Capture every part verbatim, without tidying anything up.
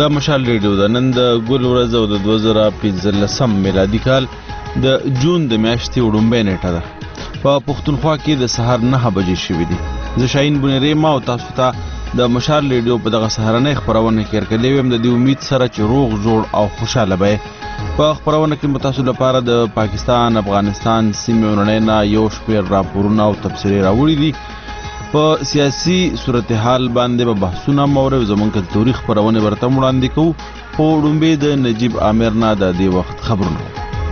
د مشال ریډیو د نن د ګل ورځ او د دوه زره پنځلسم میلادي کال د جون د میاشتې وړومبۍ نیټه ده. په پښتونخوا کې د سهار نهه بجې شوي دي. زه شاهین بونیری ما او تاسو ته د مشال ریډیو په دغه سهارنۍ خپرونه کې ورکړلی ویم د دې امید سره چې روغ جوړ او خوشحاله به یې. په خپرونه کې به تاسو لپاره د پاکستان افغانستان سیمې ورنۍ نه یو شمېر راپورونه او تبصرې راوړي دي. په سیاسي صورتحال باندې به بحثونه موري زمونږ کلتوري خپرونه ورته وړاندې کوو. په وړومبۍ د نجیب عامر نه د دې وخت خبرونه.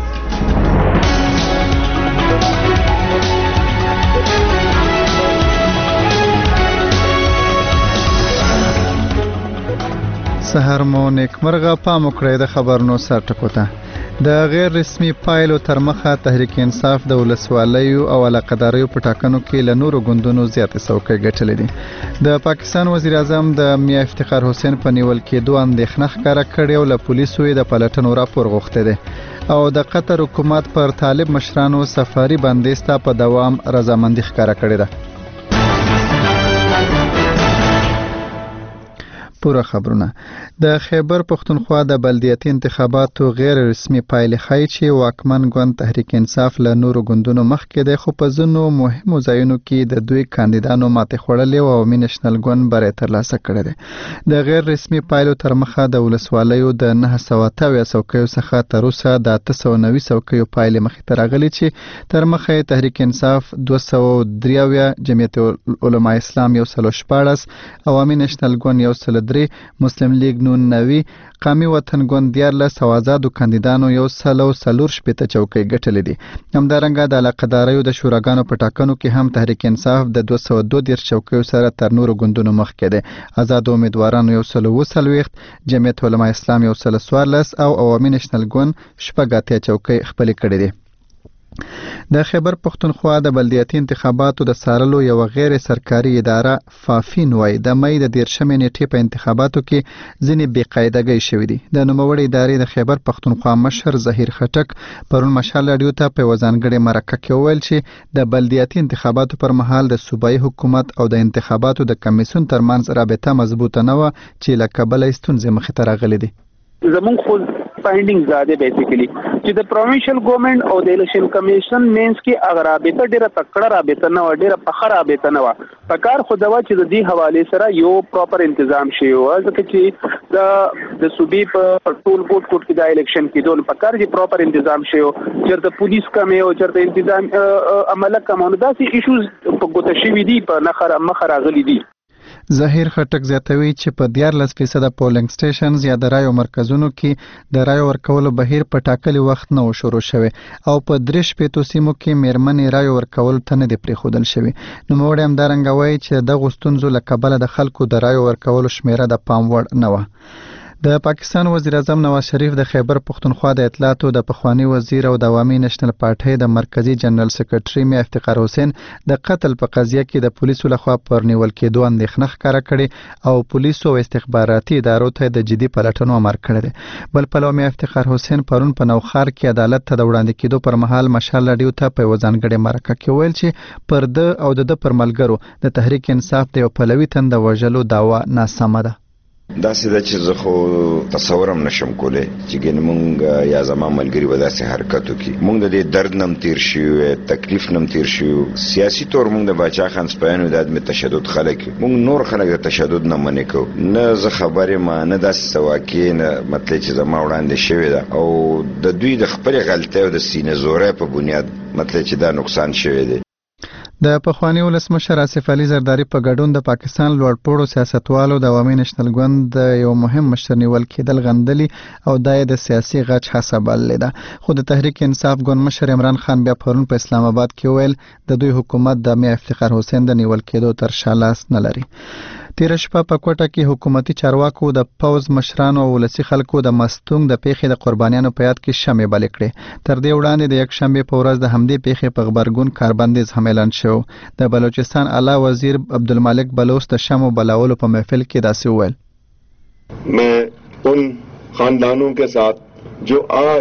سهار مو نیکمرغه. پام وکړئ د خبرونو سرټکو ته. د غیر رسمي پایلو تر مخه تحریک انصاف د ولسوالیو او علاقداریو په ټاکنو کې له نورو ګوندونو زیاتې څوکۍ ګټلې دي. د پاکستان وزیر اعظم د میا افتخار حسین په نیول کېدو اندېښنه ښکاره کړې او له پولیسو یې د پلټنو راپور غوښتی دی او د قطر حکومت پر طالب مشرانو سفاري بندیز په دوام رضامندي ښکاره کړې ده. پوره خبرونه. د خیبر پښتونخوا د بلدیاتي انتخاباتو غیر رسمي پایلې ښایي چې واکمن ګوند تحریک انصاف له نورو ګوندونو مخکې دی، خو په ځینو مهمو ځایونو کې د دوی کاندیدانو ماتې خوړلې او عوامي نېشنل ګوند بری ترلاسه کړی دی. د غیر رسمي پایلو تر مخه د ولسوالیو د نهه سوه اته اویا څوکیو څخه تر اوسه د اته سوه نوي څوکیو پایلې مخې ته راغلي چې تر مخه یې تحریک انصاف دوه سوه درې اویا، جمعیت علماء اسلام یو سل شپاړس، عوامي نېشنل ګوند یو سل درې، مسلم لیگ نون نوي، قامي وطن ګوند دیارلس او آزادو کاندیدانو یو سل او څلور شپېته چوکۍ ګټلې دي. همدارنګه د علاقداریو د شوراګانو په ټاکنو کې هم تحریک انصاف د دوه سوه دوه دېرش چوکیو سره تر نورو ګوندونو مخکې دی. آزادو امیدوارانو یو سل اووه څلوېښت، جمعیت علماء اسلام یو سل څوارلس او عوامي نېشنل ګوند شپږ اتیا چوکۍ خپلې کړې دي. د خیبر پښتونخوا د بلدیاتي انتخاباتو د څارلو یو غیر سرکاري اداره فافین وایي د مۍ د دېرشمې نیټې په انتخاباتو کې ځینې بې قاعدګۍ شوي دي. د نوموړې ادارې د خیبر پښتونخوا مشر ظهیر خټک پرون مشال راډیو ته په یوه ځانګړې مرکه کې وویل چې د بلدیاتي انتخاباتو پر مهال د صوبایي حکومت او د انتخاباتو د کمیسیون ترمنځ رابطه مضبوطه نه وه چې له کبله یې ستونزې مخې ته راغلې دي. زمون خو فایندینګ زاده بیسیکلی چې د پروینشل ګورنمنت او د الیکشن کمیشن مینس کې اگر رابطه ډیره تکړه رابطه نه و، ډیره پخه رابطه نه و. په کار خو دا چې د دې حواله سره یو پراپر تنظیم شي او ځکه چې د د صوبې په ټول بورډ کوټ کې د الیکشن کې دوه په کار چې پراپر تنظیم شي او چیرته پولیس کمه او چیرته تنظیم عمله کومه داسې ایشوز په ګوته شوي دي په نخره مخه راغلي دي. ظهیر خټک زیاتوي چې په دیارلس فیصده پولینګ سټیشنز یا د رایو مرکزونو کې د رایو ورکولو بهیر په ټاکلي وخت نه و شروع شوی او په درې شپېتو سیمو کې میرمنې رایو ورکولو ته نه دي پرېښودل شوي. نوموړی همدارنګه وایي چې دغو ستونزو له کبله د خلکو د رایو ورکولو شمیره د پام وړ نه وه. د پاکستان وزیر اعظم نواز شریف د خیبر پښتونخوا د اطلاعاتو د پخوانی وزیر او د عوامي نېشنل پارټۍ د مرکزی جنرال سکرټري میا افتخار حسین د قتل په قضیه کې د پولیسو لخوا پر نیول کېدو اندېښنه ښکاره کړې او پولیسو او استخباراتي ادارو ته د جدي پلټنو امر کړی دی. بل پلو میا افتخار حسین پرون په نوښار کې عدالت ته د وړاندې کېدو پر مهال مشال راډیو ته په یوه ځانګړې مرکه کې ویل چې پر ده او د ده پر ملګرو د تحریک انصاف د یو پلوي تنده وژلو دعوا ناسمه ده. داسې ده چې زه خو تصور هم نشم کولی چې ګینې مونږ یا زما ملګري به داسې حرکت وکړي. مونږ د دې درد نم تیر شوي، تکلیف نم تیر شوي. سیاسي طور مونږ د باچا خان سپیانو د عدم تشدد خلک یو. مونږ نور خلک د تشدد نه منې کوو. نه زه خبر یم نه داسې څه واقع نه مطلب چې زما وړاندې شوې ده او د دوی د خپلې غلطۍ او د سینې زورۍ په بنیاد مطلب چې دا نقصان شوی دی. د پخوانی ولسمشر آصف علي زرداری په ګډون د پاکستان لوړپوړو سیاستوالو د عوامي نېشنل ګوند د یو مهم مشر نیول کېدل غندلي او دا یې د سیاسي غچ هڅه بللې ده. خو د تحریک انصاف ګوند مشر عمران خان بیا پرون په اسلام آباد کې ویل د دوی حکومت د میا افتخار حسین د نیول کېدو تر شا لاس نه لري. تیره شپه په کوټه کې حکومتي چارواکو د پوز مشرانو او ولسي خلکو د مستونګ د پیښې د قربانیانو په یاد کې شمع بلې کړې. تر دې وړاندې د یکشنبې په ورځ د همدې پیښې په غبرګون کاربندیز هم اعلان شو. د بلوچستان اعلی وزیر عبدالمالک بلوچ د شمع بلاولو په محفل کې داسې وویل: मैं उन खानदानों के साथ जो आज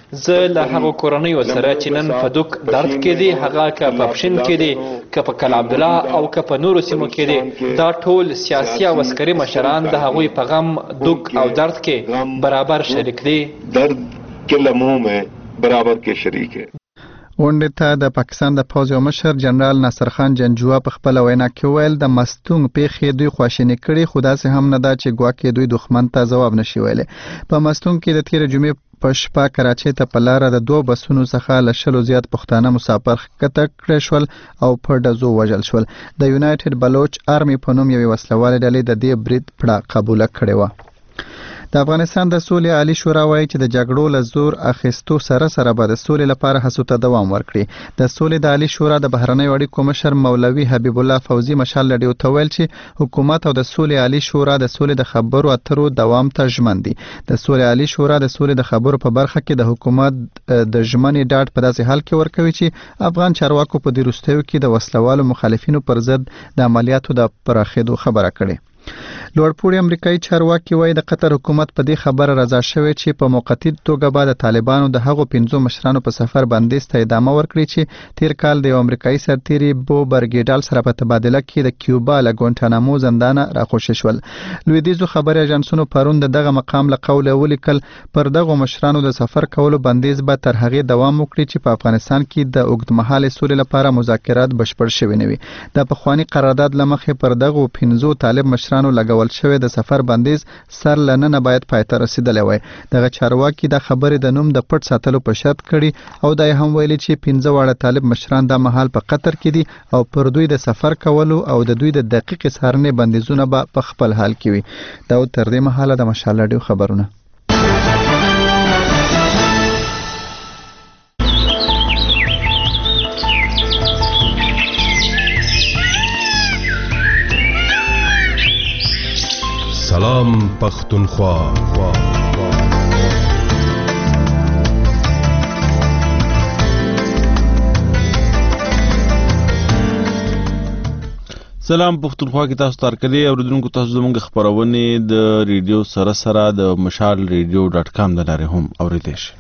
زه له هغو کورنیو سره چې نن په دوک درد کې دي، هغه که په پښین کې دي، که په کل عبدالله او که په نورو سیمو کې دي، دا ټول سیاسي او عسکري مشران د هغوی په غم، دوک او درد کې برابر شریک دي. درد के लम्हों में बराबर के शरीक है. غونډې ته د پاکستان د پوځ یو مشر جنرال ناصر خان جنجوه په خپله وینا کې ویل د مستونګ پیښې دوی خواشیني کړي، خو داسې هم نه ده چې ګواکې دوی دښمن ته ځواب نشي ویلی. په مستونګ کې د تېرې جمعې په شپه کراچۍ ته په لاره د دوو بسونو څخه له شلو زیات پښتانه مسافر ښکته کړی شول او په ډزو وژل شول. د یونایټډ بلوچ آرمي په نوم یوې وسلوالې ډلې د دې برید پړه قبوله کړې وه. د افغانستان د سولې عالی شورا وایي چې د جګړو له زور اخیستو سره سره به د سولې لپاره هڅو ته دوام ورکړي. د سولې د عالی شورا د بهرنیو اړیکو مشر مولوي حبیب الله فوزي مشال لډیو ته ویل چې حکومت او د سولې عالی شورا د سولې د خبرو اترو دوام ته ژمن دي. د سولې عالی شورا د سولې د خبرو په برخه کې د حکومت د ژمنې ډاډ په داسې حال کې ورکوي چې افغان چارواکو په دې وروستیو کې د وسلوالو مخالفینو پر ضد د عملیاتو د پراخېدو خبره کړې. لوړپوړي امریکایي چارواکي وایي د قطر حکومت په دې خبره رضا شوی چې په موقتي توګه به د طالبانو د هغو پنځو مشرانو په سفر بندیز ته ادامه ورکړي چې تیر کال د یو امریکایي سرتیري بو برګیډال سره په تبادله کې د کیوبا له ګونټانامو زندانه راخوشي شول. لویدیځو خبري اژانسونو پرون د دغه مقام له قوله ولیکل پر دغو مشرانو د سفر کولو بندیز به تر هغې دوام وکړي چې په افغانستان کې د اوږدمهالې سولې لپاره مذاکرات بشپړ شوي نه وي. د پخواني قرارداد له مخې پر دغو پنځو طالب مشرانو لګول شوی د سفر بندیز سر لننه باید پای ته رسیدلی وای. دغه چارواکي د خبرې د نوم د پټ ساتلو په شرط کړي او دا هم ویلي چې پنځه واړه طالب مشران د مهال په قطر کې دي او پر دوی د سفر کولو او د دوی د دقیق څارنې بندیزونه به په خپل حال کې وي. دا تر دې مهاله د مشال راډیو خبرونه. سلام پختونخوا. سلام پختونخوا کې تاسو تارکلي اوریدونکو تاسو زموږ خبرونه د ریډیو سره سره د مشال ریډیو ډاټ کام د لارې هم اوریدئ شئ.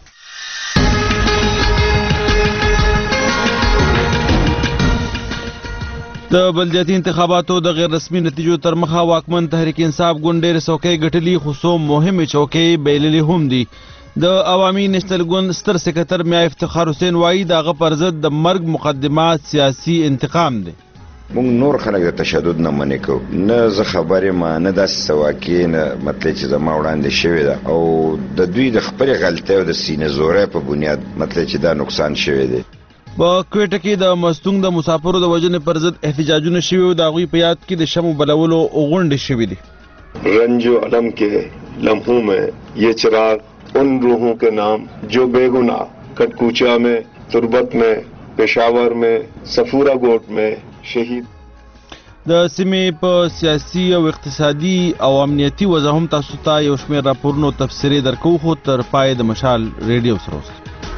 د بلدیاتي انتخاباتو د غیر رسمي نتیجو تر مخه واکمن تحریک انصاف ګوند ډېرې څوکۍ ګټلي، خو څو مهمې چوکۍ بایللې هم دي. د عوامي نېشنل ګوند ستر سکرټر میا افتخار حسین وایي د هغه پر ضد د مرګ مقدمه سیاسي انتقام دی. مونږ نور خلک د تشدد نه منې کوو، نه زه خبر یم نه داسې څه واقع نه مطلب چې زما وړاندې شوې ده او د دوی د خپلې غلطۍ او د سینې زورۍ په بنیاد مطلب چې دا نقصان شوی دی. په کوټه کې د مستونګ د مسافرو د وژنې پر ضد احتجاجونه شوي او د هغوی په یاد کې د شمو بلولو غونډې شوي دي. रंज अलम के लम्हों में ये चिराग उन रूहों के नाम जो बेगुनाह कटकुचा में, तुरबत में, पेशावर में, सफूरा गोट में शहीद. د سیمې په سیاسي او اقتصادي او امنیتي وضع هم تاسو ته یو شمېر راپورونو تفسیرې درکو، خو تر پای د مشال ریډیو سره اوسئ.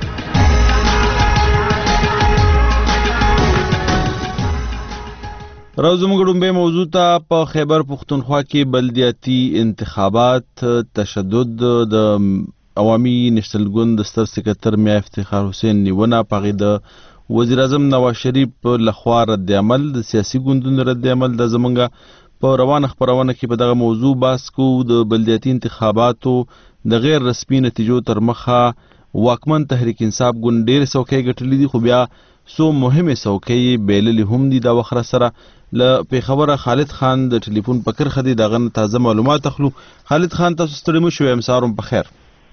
راو زموږ ډومبې موضوع ته په خیبر پختونخوا کې بلدیاتي انتخابات، تشدد، د عوامي نېشنل ګوند د ستر سکرټر میا افتخار حسین نیونه، په هغې د وزیر اعظم نواز شریف لخوا رد عمل، د سیاسي ګوندونو رد عمل، د زمونږ په روانه خپرونه کې په دغه موضوع بحث کوو. د بلدیاتي انتخاباتو د غیر رسمي نتیجو تر مخه واکمن تحریک انصاف ګوند ډېرې څوکۍ ګټلي دي، خو بیا څو مهمې څوکۍ بایللې هم دي. دا وخت سره له پیښوره خالد خان د ټلیفون په کرښه دی، د هغه نه تازه معلومات اخلو. خالد خان تاسو ستړي مه شوئ، سهار په خیر.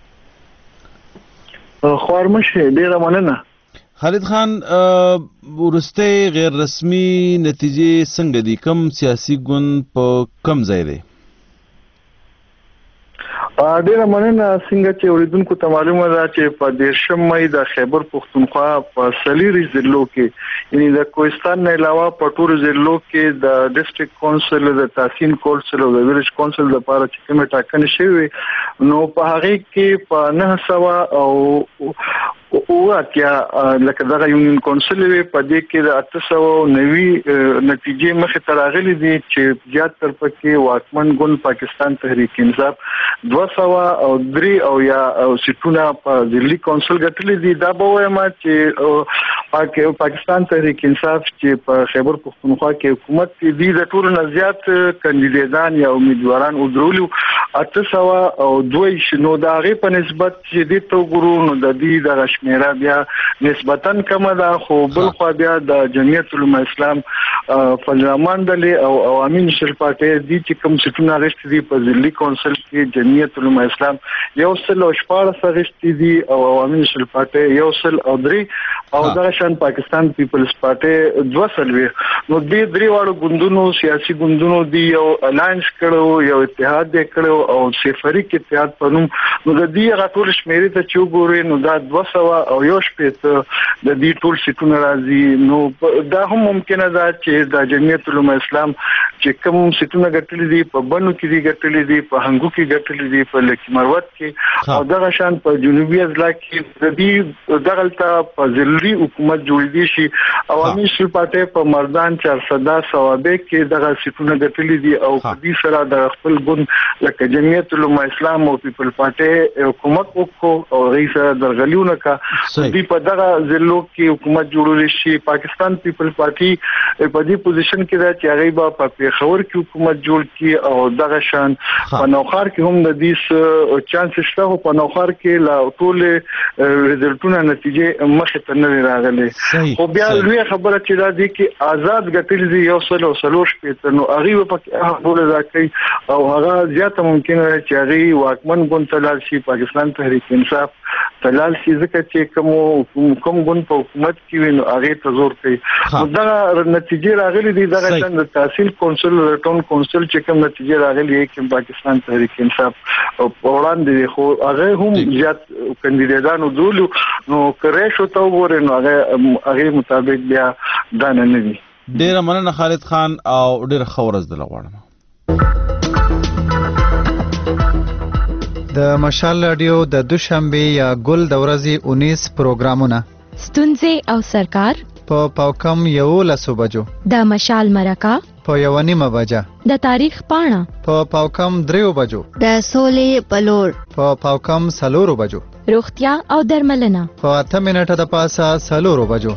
خوار مشه، ډېره مننه. خالد خان، وروستۍ غیر رسمي نتیجې څنګه دي؟ کم سیاسي ګوند په کم ځای دی؟ ډېره مننه. څنګه چې اوریدونکو ته معلومه ده چې په دېرشم مۍ د خیبر پختونخوا په څلېرویشت ضلعو کې، یعنې د کوهستان نه علاوه په ټولو ضلعو کې د ډسټرکټ کونسل، د تحصیل کونسل او د ویلج کونسل لپاره چې کومې ټاکنې شوې، نو په هغې کې په نهه سوه او او اتیا لکه دغه یونین کونسل وی په دې کې د اته سوه نوي نتیجې مخې ته راغلي دي چې زیات تر پکې واکمن ګوند پاکستان تحریک انصاف دوه سوه او درې او یا سیټونه په ضلعي کونسل ګټلي دي. دا به وایم چې پاکستان تحریک انصاف چې په خیبر پختونخوا کې حکومت دی د ټولو نه زیات کاندیدان یا امیدواران ودرولو اته سوه او دوه نو د هغې په نسبت چې دې ته وګورو نو د دې دغه شمیره بیا نسبتا کمه ده، خو بل خوا بیا د جمعیت علما اسلام فضل الرحمن ډلې او عوامي نېشنل پارټۍ دي چې کوم سیټونه اخیستي دي په ضلعي کونسل کې جمعیت علما اسلام یو سل او شپاړس اخیستي دي او عوامي نېشنل پارټۍ یو سل او درې او دغه شان پاکستان پیپلز پارټۍ دوه څلوېښت. نو دې درې واړو ګوندونو سیاسي ګوندونو دي یو الاینس کړو، یو اتحاد یې کړو او سفریک اتحاد په نوم. نو د دې هغه ټول شمیرې ته چې وګورئ نو دا دوه سوه او یو شپېته د دې ټول سیټونه راځي. نو دا هم ممکنه ده چې د جمعیت علما اسلام چې کوم سیټونه ګټلي دي په بنو کې دي ګټلي دي، په هنګو کې ګټلي دي، په لکي مروت کې او دغه شان په جنوبي اضلاع کې د دې دغلته په ضلعي حکومت جوړېدي شي. عوامي نېشنل پارټۍ په مردان چارسده صوابع کې دغه سیټونه ګټلي دي او په دې سره د خپل ګوند لکه جمعیت علما اسلام او پیپل پارټۍ حکومت وکړو او رئیس درغلیونه کا دې په دغه ضلعو کې حکومت جوړول شي. پاکستان پیپل پارټي په دې پوزیشن کې ده چې هغه به په پیښور کې حکومت جوړ کړي او دغه شان په نوخار کې هم د دې چانس شته، خو په نوخار کې لا ټول ریزلټونه نتیجې مخې ته نه راغلي. خو بیا لوی خبره چې دا دي کې آزاد ګټل دي یو سل او څلور شپېته نو هغه په کې هغه راکړي او هغه زیاته ممکنه ده چې هغه واکمن ګوند ته لاړ شي، پاکستان تحریک انصاف ته لاړ شي، ځکه چې کوم کوم ګوند په حکومت کې وي نو هغه ته زور کوي. نو دا نتیجې راغلي دي دغه څنګه تحصیل کونسل رټون کونسل چې کوم نتیجې راغلي کې پاکستان تحریک انصاف وړاندې خو هغه هم زیات کاندیدانو دولو نو کرے شو ته وګورئ نو هغه هغه مطابق بیا دا نه دي. ډیره مننه خالد خان او ډیره ښه ورځ دله غواړم. د مشال رادیو د دوشنبه یا ګل د ورځې اونیس پروګرامونه ستونزې او سرکار په پاوکم یولسو بجو، د مشال مرکه په یو نیمه بجه، د تاریخ پاڼه په پاوکم دریو بجو، د سولې بلور په پاوکم سلورو بجو، روغتیا او درملنه په اته منټه د پاسه سلورو بجو.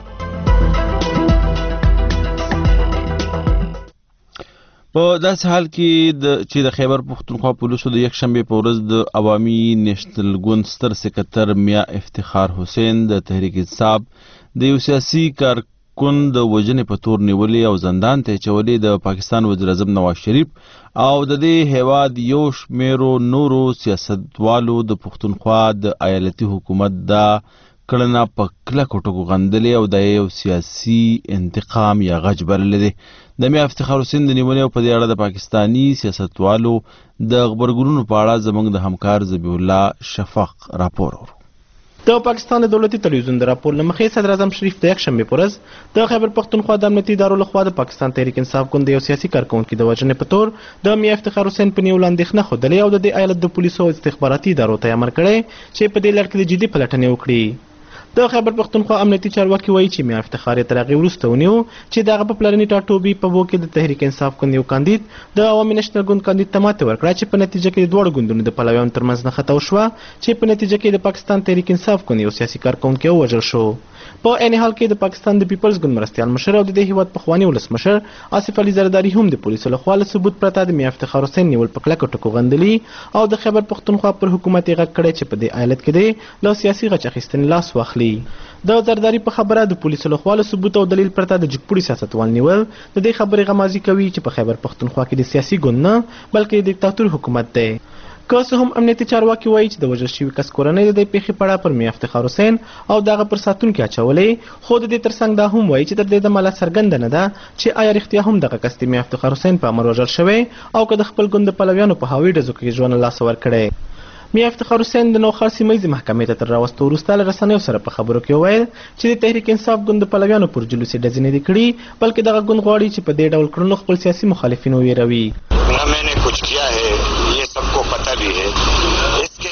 په داسې حال کې د چې د خیبر پختونخوا پولیسو د یک شنبې په ورځ د عوامي نېشنل ګوند ستر سکرټر میا افتخار حسین د تحریک انصاف د یو سیاسي کارکون د وژنې په تور نیولې او زندان ته اچولې د پاکستان وزیر اعظم نواز شریف او د دې هیواد یو شمیرو نورو سیاستوالو د پختونخوا د ایالتي حکومت دا کړنه په کلکو ټکو غندلې او د یو سیاسي انتقام یا غچ بللی دی. د میا افتخار حسین د نیولې او په دې اړه د پاکستاني سیاستوالو د غبرګونونو په اړه زموږ د همکار ذبیح الله شفق راپور ورو. د پاکستان د دولتي تلویزیون د راپور له مخې صدر اعظم شریف د یک شنبې په ورځ د خیبر پختونخوا د امنیتي ادارو لخوا د پاکستان تحریک انصاف ګوند د یو سیاسي کارکونکي د وژنې په تور د میا افتخار حسین په نیولو اندېښنه ښودلې او د دې ایالت د پولیسو او استخباراتي ادارو ته یې امر کړی چې په دې لړ کې د جدي پلټنې وکړي. د خیبر پختونخوا امنیتي چارواکي وایي چې میا افتخار یې تر هغې وروسته ونیو چې د هغه په پلرني ټاټوبي په بو کې د تحریک انصاف ګوند یو کاندید د عوامي نېشنل ګوند کاندید ته ماتې ورکړه چې په نتیجه کې د دواړو ګوندونو د پلویانو ترمنځ نښته وشوه چې په نتیجه کې د پاکستان تحریک انصاف ګوند یو سیاسي کارکونکی ووژل شو. په عین حال کې د پاکستان د پیپلز ګوند مرستیال مشر او د دې هیواد پخواني ولسمشر آصف علي زرداري هم د پولیسو لخوا له ثبوت پرته د میا افتخار حسین نیول په کلکو ټکو غندلي او د خیبر پختونخوا پر حکومت یې غږ کړی چې په دې ایالت کې دی له سیاسي غچ اخیستنې لاس واخلي. د زرداري په خبره د پولیسو لخوا له ثبوت او دلیل پرته د جګپوړي سیاستوال نیول د دې خبرې غمازي کوي چې په خیبر پختونخوا کې د سیاسي ګوند نه بلکې د دیکتاتور حکومت دی. که څه هم امنیتي چارواکي وایي چې د وژل شوي کس کورنۍ د دې پیښې په اړه پر میا افتخار حسین او د هغه پر ساتونکي اچولې، خو د دې ترڅنګ دا هم وایي چې تر دې دمه لا څرګنده نه ده چې آیا رښتیا هم دغه کس د میا افتخار حسین په امر وژل شوی او که د خپل ګوند د پلویانو په هوایي ډزو کې ژوند له لاسه ورکړی. میا افتخار حسین د نوخار سیمه ییزې محکمې ته تر راوستو وروسته له رسنیو سره په خبرو کې وویل چې د تحریک انصاف ګوند د پلویانو پر جلوسي ډزې نه دي کړي، بلکې دغه ګوند غواړي چې په دې ډول کړنو خپل سیاسي مخالفین وویروي.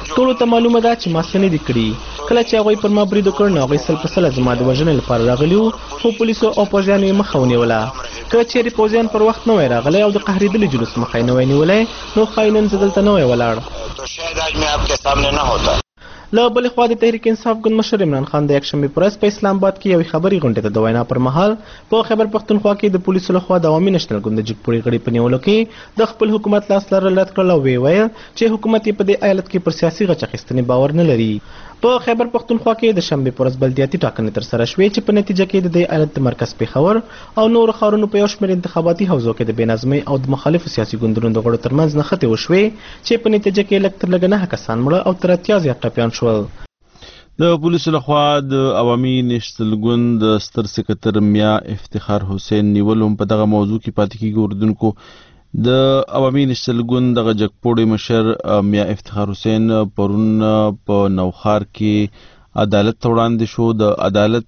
ټولو ته معلومه ده چې ما څه نه دي کړي. کله چې هغوی پر ما برید وکړ نو هغوی سل په سله زما د وژنې لپاره راغلي وو، خو پولیسو او پوځیانو یې مخه ونیوله. که چېرې پوځیان پر وخت نه وای راغلی او د قهرېدلي جلوس مخه یې نه وای نیولی نو ښایي نن زه دلته نه وای ولاړ. له بلې خوا د تحریک انصاف ګوند مشر عمران خان د یکشنبې په ورځ په اسلام آباد کې یوې خبري غونډې ته د وینا پر مهال په خیبر پښتونخوا کې د پولیسو لخوا د عوامي نېشنل ګوند د جګپوړي غړي په نیولو کې د خپل حکومت لاس لرل رد کړل او ویې ویل چې حکومت یې په دې ایالت کې پر سیاسي غچ اخیستنې باور نه لري. په خیبر پښتونخوا کې د شنبې په ورځ بلدیاتي ټاکنې ترسره شوې چې په نتیجه کې د دې ایالت د مرکز پېښور او نورو ښارونو په یو شمېر انتخاباتي حوزو کې د بې نظمۍ او د مخالفو سیاسي ګوندونو د غړو ترمنځ نښتې وشوې چې په نتیجه کې لږ تر لږه نهه کسان مړه او تر اتیا زیات ټپیان شول. د پولیسو لخوا د عوامي نېشنل ګوند د ستر سکرټر میا افتخار حسین نیول هم په دغه موضوع کې پاتې کېږي. اردوونکو د عوامي نېشنل ګوند دغه جګپوړی مشر میا افتخار حسین پرون په نوښار کې عدالت ته وړاندې شو. د عدالت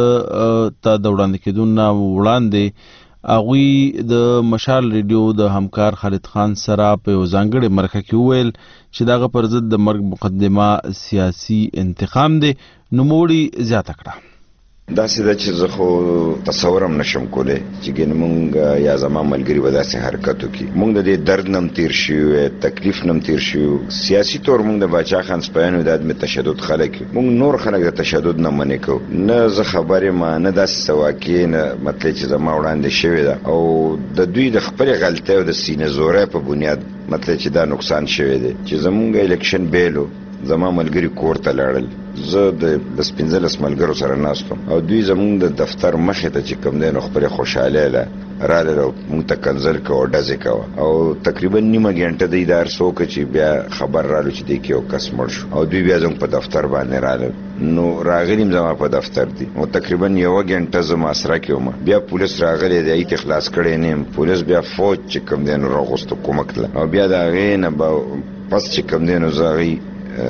ته د وړاندې کېدو نه وړاندې هغوی د مشال ریډیو د همکار خالد خان سره په یو ځانګړې مرکه کې وویل چې دغه پر ضد د مرګ مقدمه سیاسي انتقام دی. نوموړي زیاته کړه داسې ده چې زه خو تصور هم نشم کولی چې ګینې مونږ یا زما ملګري به داسې حرکت وکړي. مونږ د دې درد نه هم تېر شوي، تکلیف نه هم تېر شوي. سیاسي طور مونږ د باچا خان سپیانو د عدم تشدد خلک یو. مونږ نور خلک د تشدد نه منې کوو. نه زه خبر یم نه داسې څه واقع نه مطلب چې زما وړاندې شوې ده او د دوی د خپلې غلطۍ او د سینې زورۍ په بنیاد مطلب چې دا نقصان شوی دی چې زمونږ الیکشن بیلو زما ملګري کور ته لاړل. زه د پنځلس ملګرو سره ناست وم او دوی زمونږ د دفتر مخې ته چې کوم دی نو خپلې خوشحالۍ له راغلل او مونږ ته کنځل کوه او ډزې کوه او تقریبا نیمه ګنټه دوی دا هر څه وکړه چې بیا خبر رالو چې دی کې یو کس مړ شو او دوی بیا زموږ په دفتر باندې راغلل. نو راغلیم زما په دفتر دی او تقریبا یوه ګنټه زه محاصره کې وم. بیا پولیس راغلی دی ایت خلاص کړی نه یم. پولیس بیا فوج چې کوم دی نو راغوستو کومک له او بیا د هغې نه به پس چې کوم دی نو زه هغې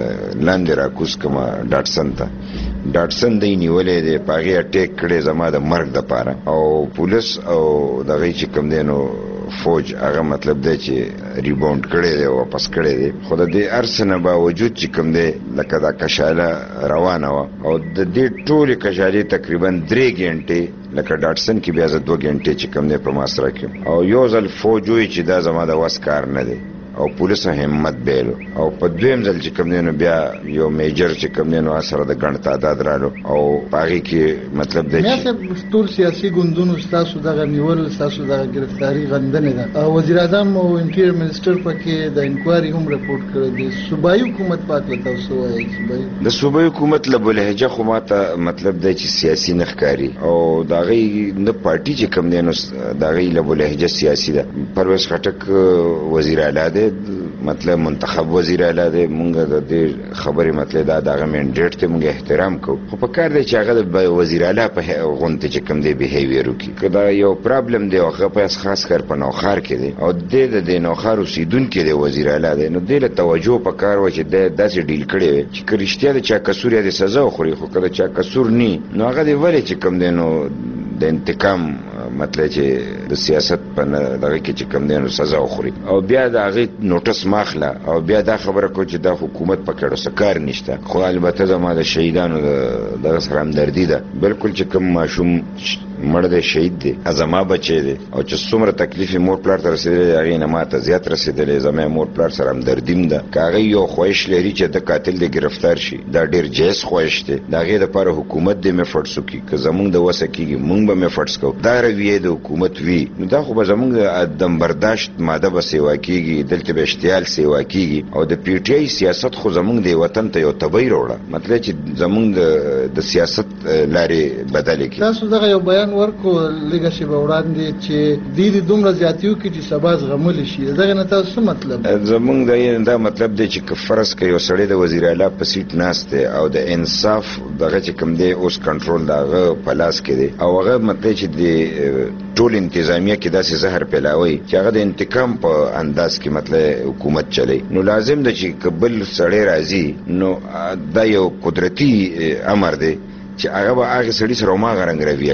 لاندې راکوز کړم ډاټسن ته. ډاټسن دی نیولی دی په هغې اټیک کړی زما د مرګ دپاره او پولیس او د هغې چې کوم دی نو فوج هغه مطلب دی چې ریباونډ کړی دی واپس کړی دی. خو د دې هر څه نه باوجود چې کوم دی لکه دا کشاله روانه وه او د دې ټولې کشالې تقریبا درې ګنټې لکه ډاټسن کې بیا زه دوه ګنټې چې کوم دی په محاصره کې او یو ځل فوج وایي چې دا زما د وس کار نه دی او پولیسو همت بیلو او په دویم ځل چې کوم دی نو بیا یو میجر چې کوم دی نو سره د ګڼ تعداد رالو او په هغې کې مطلب دی چې ټول سیاسي ګوندونو ستاسو دغه نیول ستاسو دغه ګرفتاري غندنې ده. وزیر اعظم او انټیریر منسټر پکې د انکوایري هم رپورټ کړی دی. صوبایي حکومت په هکله تاسو وایئ؟ د صوبایي حکومت له بلهجه خو ماته مطلب دی چې سیاسي نه ښکاري او د هغې نه پارټي چې کوم دی نو د هغې له بلهجه سیاسي ده. پرویز خټک وزیر اعلی دی مطلب منتخب وزیر اعلی دی. مونږ د دې خبرې مطلب دا دغه منډیټ ته مونږ احترام کوو خو په کار دی چې هغه د وزیر اعلی په غونډې چې کوم دی بیهیویر وکړي. که دا یو پرابلم دی او هغه په خاص کر په نوښار کې دی او دی د دې نوښار اوسېدونکی دی وزیر اعلی دی نو دی له توجه په کار وه چې دی داسې ډیل کړی وی چې که رښتیا د چا قصور یا د سزا وخوري خو که د چا قصور نی نو هغه دی ولې چې کوم دی نو د انتقام مطلب چې د سیاست په دغه کې چې کوم دی نو سزا وخوري او بیا د هغې نوټس ماخله او بیا دا خبره کوي چې دا حکومت په کړو څه کار نشته. خو البته زما د شهیدانو دغه سره همدردي ده. بلکل چې کوم ماشوم مړ دی شهید دی زما بچی دی او چې څومره تکلیف یې مور پلار ته رسېدلی هغې نه ما ته زیات رسېدلی. زما مور پلار سره همدردیم ده. که هغې یو خواهش لري چې د قاتل دی ګرفتار شي دا ډېر جایز خواهش دی. د هغې دپاره حکومت دی میفټس وکړي. که زمونږ د وسه کېږي مونږ به میفټس کوو. دا رویې د حکومت وي نو دا خو به زمونږ د عدم برداشت ماده به سیوا کېږي. دلته به اشتعال سیوا کېږي او د پی ټي آی سیاست خو زمونږ د وطن ته یو تبۍ راوړه مطلب چې زمونږ د سیاست لارې بدلې کړي. تاسو دغه یو بیان ورکو لږه شیبه وړاندې چې دوی دې دومره زیاتي وکړي چې سبا زغملی شي. دغه نه تاسو څه مطلب؟ زمونږ دا مطلب دی چې که فرض که یو سړی د وزیر اعلی په سیټ ناست دی او د انصاف دغه چې کوم دی اوس کنټرول د هغه په لاس کې دی او هغه مطلب چې د ټول انتظامیه کې داسې زهر پیلاوي چې هغه د انتقام په انداز کې مطلب حکومت چلی نو لازم ده چې که بل سړی راځي نو دا یو قدرتي امر دی چې هغه به هغې سړي سره هماغه رنګ رویه کوي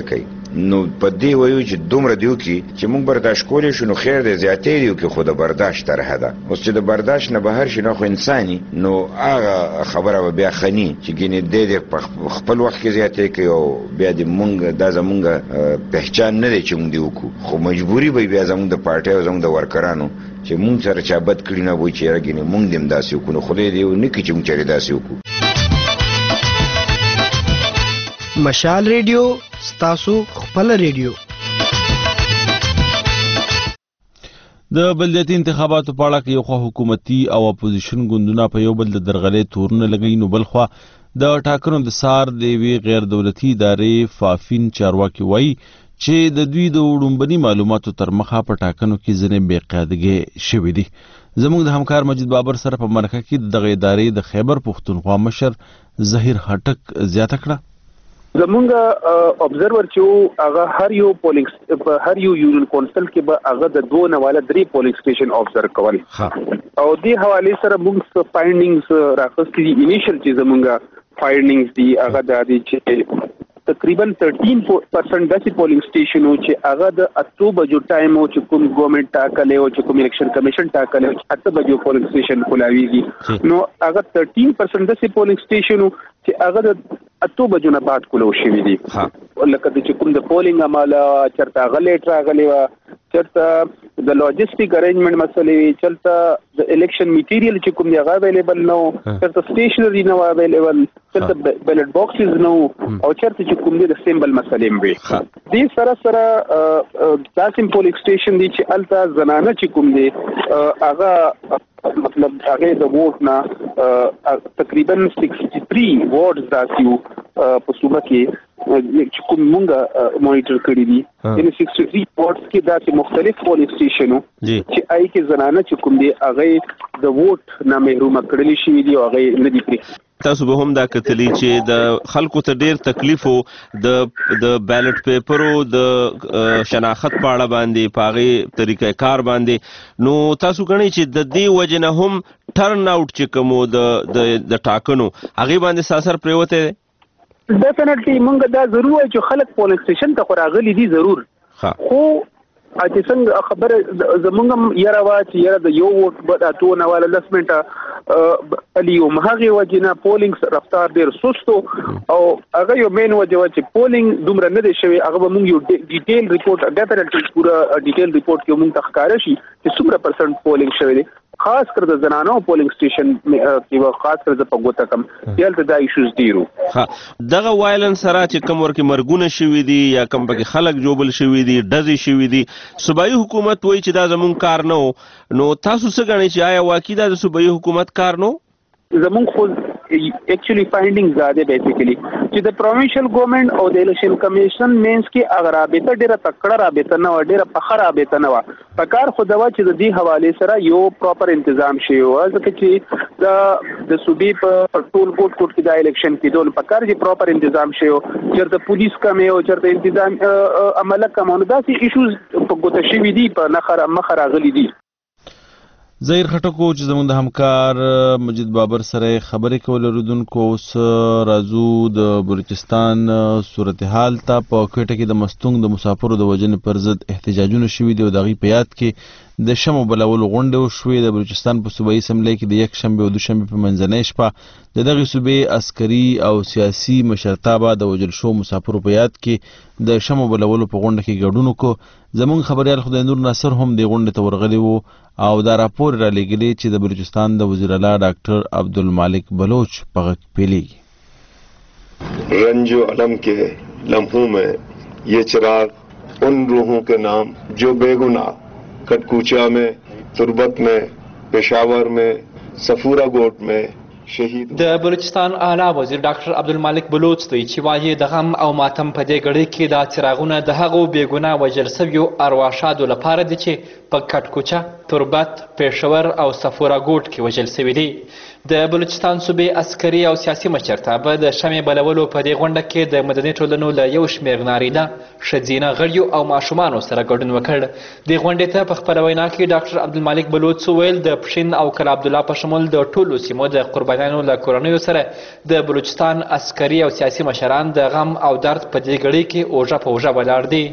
نو په دې وایو چې دومره دیو کې چې موږ برداشت کولی شو نو خیر دی زیاتې دیو کې خو د برداشت طرحه ده. اوس چې د برداشت نه بهر شي نو خو انساني نو هغه خبره به بیا خني چې ګینې دې د خپل وخت کې زیاتې کوي او بیا د موږ دا زمونږ پہچان نه دی چې موږ دی وکړو خو مجبوري به بیا زمونږ د پارټۍ او زمونږ د ورکرانو چې موږ سره چا بد کړي نه وایي چې یاره ګینې موږ دې هم داسې وکړو نو خدای دې ونه کړي چې موږ چېرې داسې وکړو. مشال ریډیو ستاسو خپل ریډیو. د بلدیاتي انتخاباتو په اړه کې یو خوا حکومتي او اپوزیشن ګوندونه په یو بل د درغلې تورونه لګوي نو بل خوا د ټاکنو د سار د یوې غیر دولتي ادارې فافین چارواکي وایي چې د دوی د وړومبني معلوماتو تر مخه په ټاکنو کې ځینې بې قاعدګۍ شوي دي. زموږ د همکار مجید بابر سره په مرکه کې دغه ادارې د خیبر پښتونخوا مشر ظهیر خټک زیاته کړه. زمونږ ابزرور چې هغه هر یو پولینګ په هر یو یونین کونسل کې به هغه د دوه نواله درې پولینګ سټیشن ابزرو کول او دې حواله سره موږ فایندینګز راخستې دي. انیشل چې زمونږ فایندینګز دي هغه د دې چې تقریبا تیرټین پرسنټ داسې پولینګ سټیشنو چې هغه د اته بجو ټایم او چې کوم ګورنمنت ټاکلی او چې کوم الیکشن کمیشن ټاکلی او اته بجو پولینګ سټیشن کولاویږي نو هغه تیرټین پرسنټ داسې پولینګ سټیشنو چې هغه د اته بجو نه بعد کولو شوي دي. لکه د چې کوم د پولینګ عمله چېرته هغه لیټ راغلی وه چېرته د لاجسټیک ارینجمنټ مسلې چېرته د الیکشن میټیریل چې کوم دی هغه اویلیبل نه و چېرته سټیشنري نه وه اویلیبل چېرته بیلټ باکسز نه و او چېرته چې کوم دی د سیمبل مسلې هم وي. دې سره سره داسې پولینګ سټیشن دی چې هلته زنانه چې کوم دی هغه مطلب هغه د ووټ نه تقریبا سکسټي تھری وارډز داسې وو په صوبه کې چې کوم مونږه مانیټر کړي دي یعنې سکسټي تھری وارډز کې داسې مختلف پولینګ سټیشنو چې هغې کې زنانه چې کوم دی هغې د ووټ نه محرومه کړلې شوي دي او هغې نه دي پرې. تاسو به هم دا کتلی چې د خلکو ته ډیر تکلیف و د د بیلټ پیپرو د شناخت په اړه باندې په هغې طریقه کار باندې نو تاسو ګڼئ چې د دې وجې نه هم ټرن آوټ چې کوم و د د ټاکنو هغې باندې څه اثر پرېوتی دی؟ ډیفینټلی مونږ دا ضرور وایو چې خلک پولینګ سټیشن ته خو راغلي دي ضرور خو چې څنګه خبره زمونږ هم یاره وه چې یاره د یو ووټ به اتو نواله لس منټه علي وم هغې وجې نه پولینګ رفتار ډېر سست او هغه یو مین وجه وه چې پولینګ دومره نه دی شوی هغه به مونږ یو ډیټیل ریپورټ ډیفینټلی پوره ډیټیل ریپورټ کې مونږ ته ښکاره شي چې څومره پرسنټ پولینګ شوی دی خاص کر د زنانو پولینګ سټیشن کې خاص کر د په ګوته کم دلته دا ایشوز ډیرو. دغه وایلنس سره چې کوم ورکې مرګونه شوي دي یا کوم پکې خلک جوبل شوي دي ډزې شوي دي صوبایي حکومت وایي چې دا زمونږ کار نه و نو تاسو څه ګڼئ چې آیا واقعي دا د صوبایي حکومت کار نه و؟ زمونږ خو ایکچولی فایندینګ زیاده بیسیکلی چې د پروینشل ګورنمنت او د الیکشن کمیشن مینس کې هغه رابطه ډېره تکړه رابطه نه وه ډېره پخه رابطه نه وه. په کار خو دا وه چې د دې حوالې سره یو پراپر انتظام شوی وه ځکه چې د د صوبې په ټول ګوټ ګوټ کې دا الیکشن کېدو نو په کار چې پراپر انتظام شوی و چېرته پولیس کمې او چېرته انتظام عمله کم نو داسې ایشوز په ګوته شوي دي په نښه مخه راغلي دي. ظهیر خټک چې زموږ د همکار مجید بابر سره خبرې کول اورېدونکو اوس راځو د بلوچستان صورتحال ته. په کوټه کې د مستونګ د مسافرو د وژنې پر ضد احتجاجونه شوي دي او د هغې په یاد کې د شمو بلولو غونډې وشوې. د بلوچستان په صوبایي اسمبلۍ کې د یکشنبې او دوشنبې په منځنۍ شپه د دغې صوبې عسکري او سیاسي مشرتابه د وژل شوو مسافرو په یاد کې د شمو بلولو په غونډه کې ګډون وکړو. زموږ خبریال خدای نور ناصر هم دې غونډې ته ورغلی و او دا راپور را لېږلی چې د بلوچستان د وزیر اعلی ډاکټر عبدالمالک بلوچ په غږ پیلیږي. رنج و علم کے لمحوں میں یہ چراغ ان روحوں کے نام جو بے گناہ کٹکوچا میں تربت میں پشاور میں صفورہ گوٹ میں د بلوچستان اعلی وزیر ډاکټر عبدالمالک بلوچ دی چې وایي د غم او ماتم په دې ګړۍ کې دا څراغونه د هغو بېګناه وژل سویو ارواښادو لپاره دي چې په کټکوچه، تربت، پېښور او صفوره ګوټ کې وژل سوي دي. د بلوچستان صوبې عسکري او سیاسي مشرتابه د شمع بلولو په دې غونډه کې د مدني ټولنو له یو شمېر نارینه ښځینه غړیو او ماشومانو سره ګډون وکړ. دې غونډې ته په خپله وینا کې ډاکټر عبدالمالک بلوڅ وویل د پښین او کلا عبدالله په شمول د ټولو سیمو د قربانیانو له کورنیو سره د بلوچستان عسکري او سیاسي مشران د غم او درد په دې ګړۍ کې اوږه په اوږه ولاړ دي.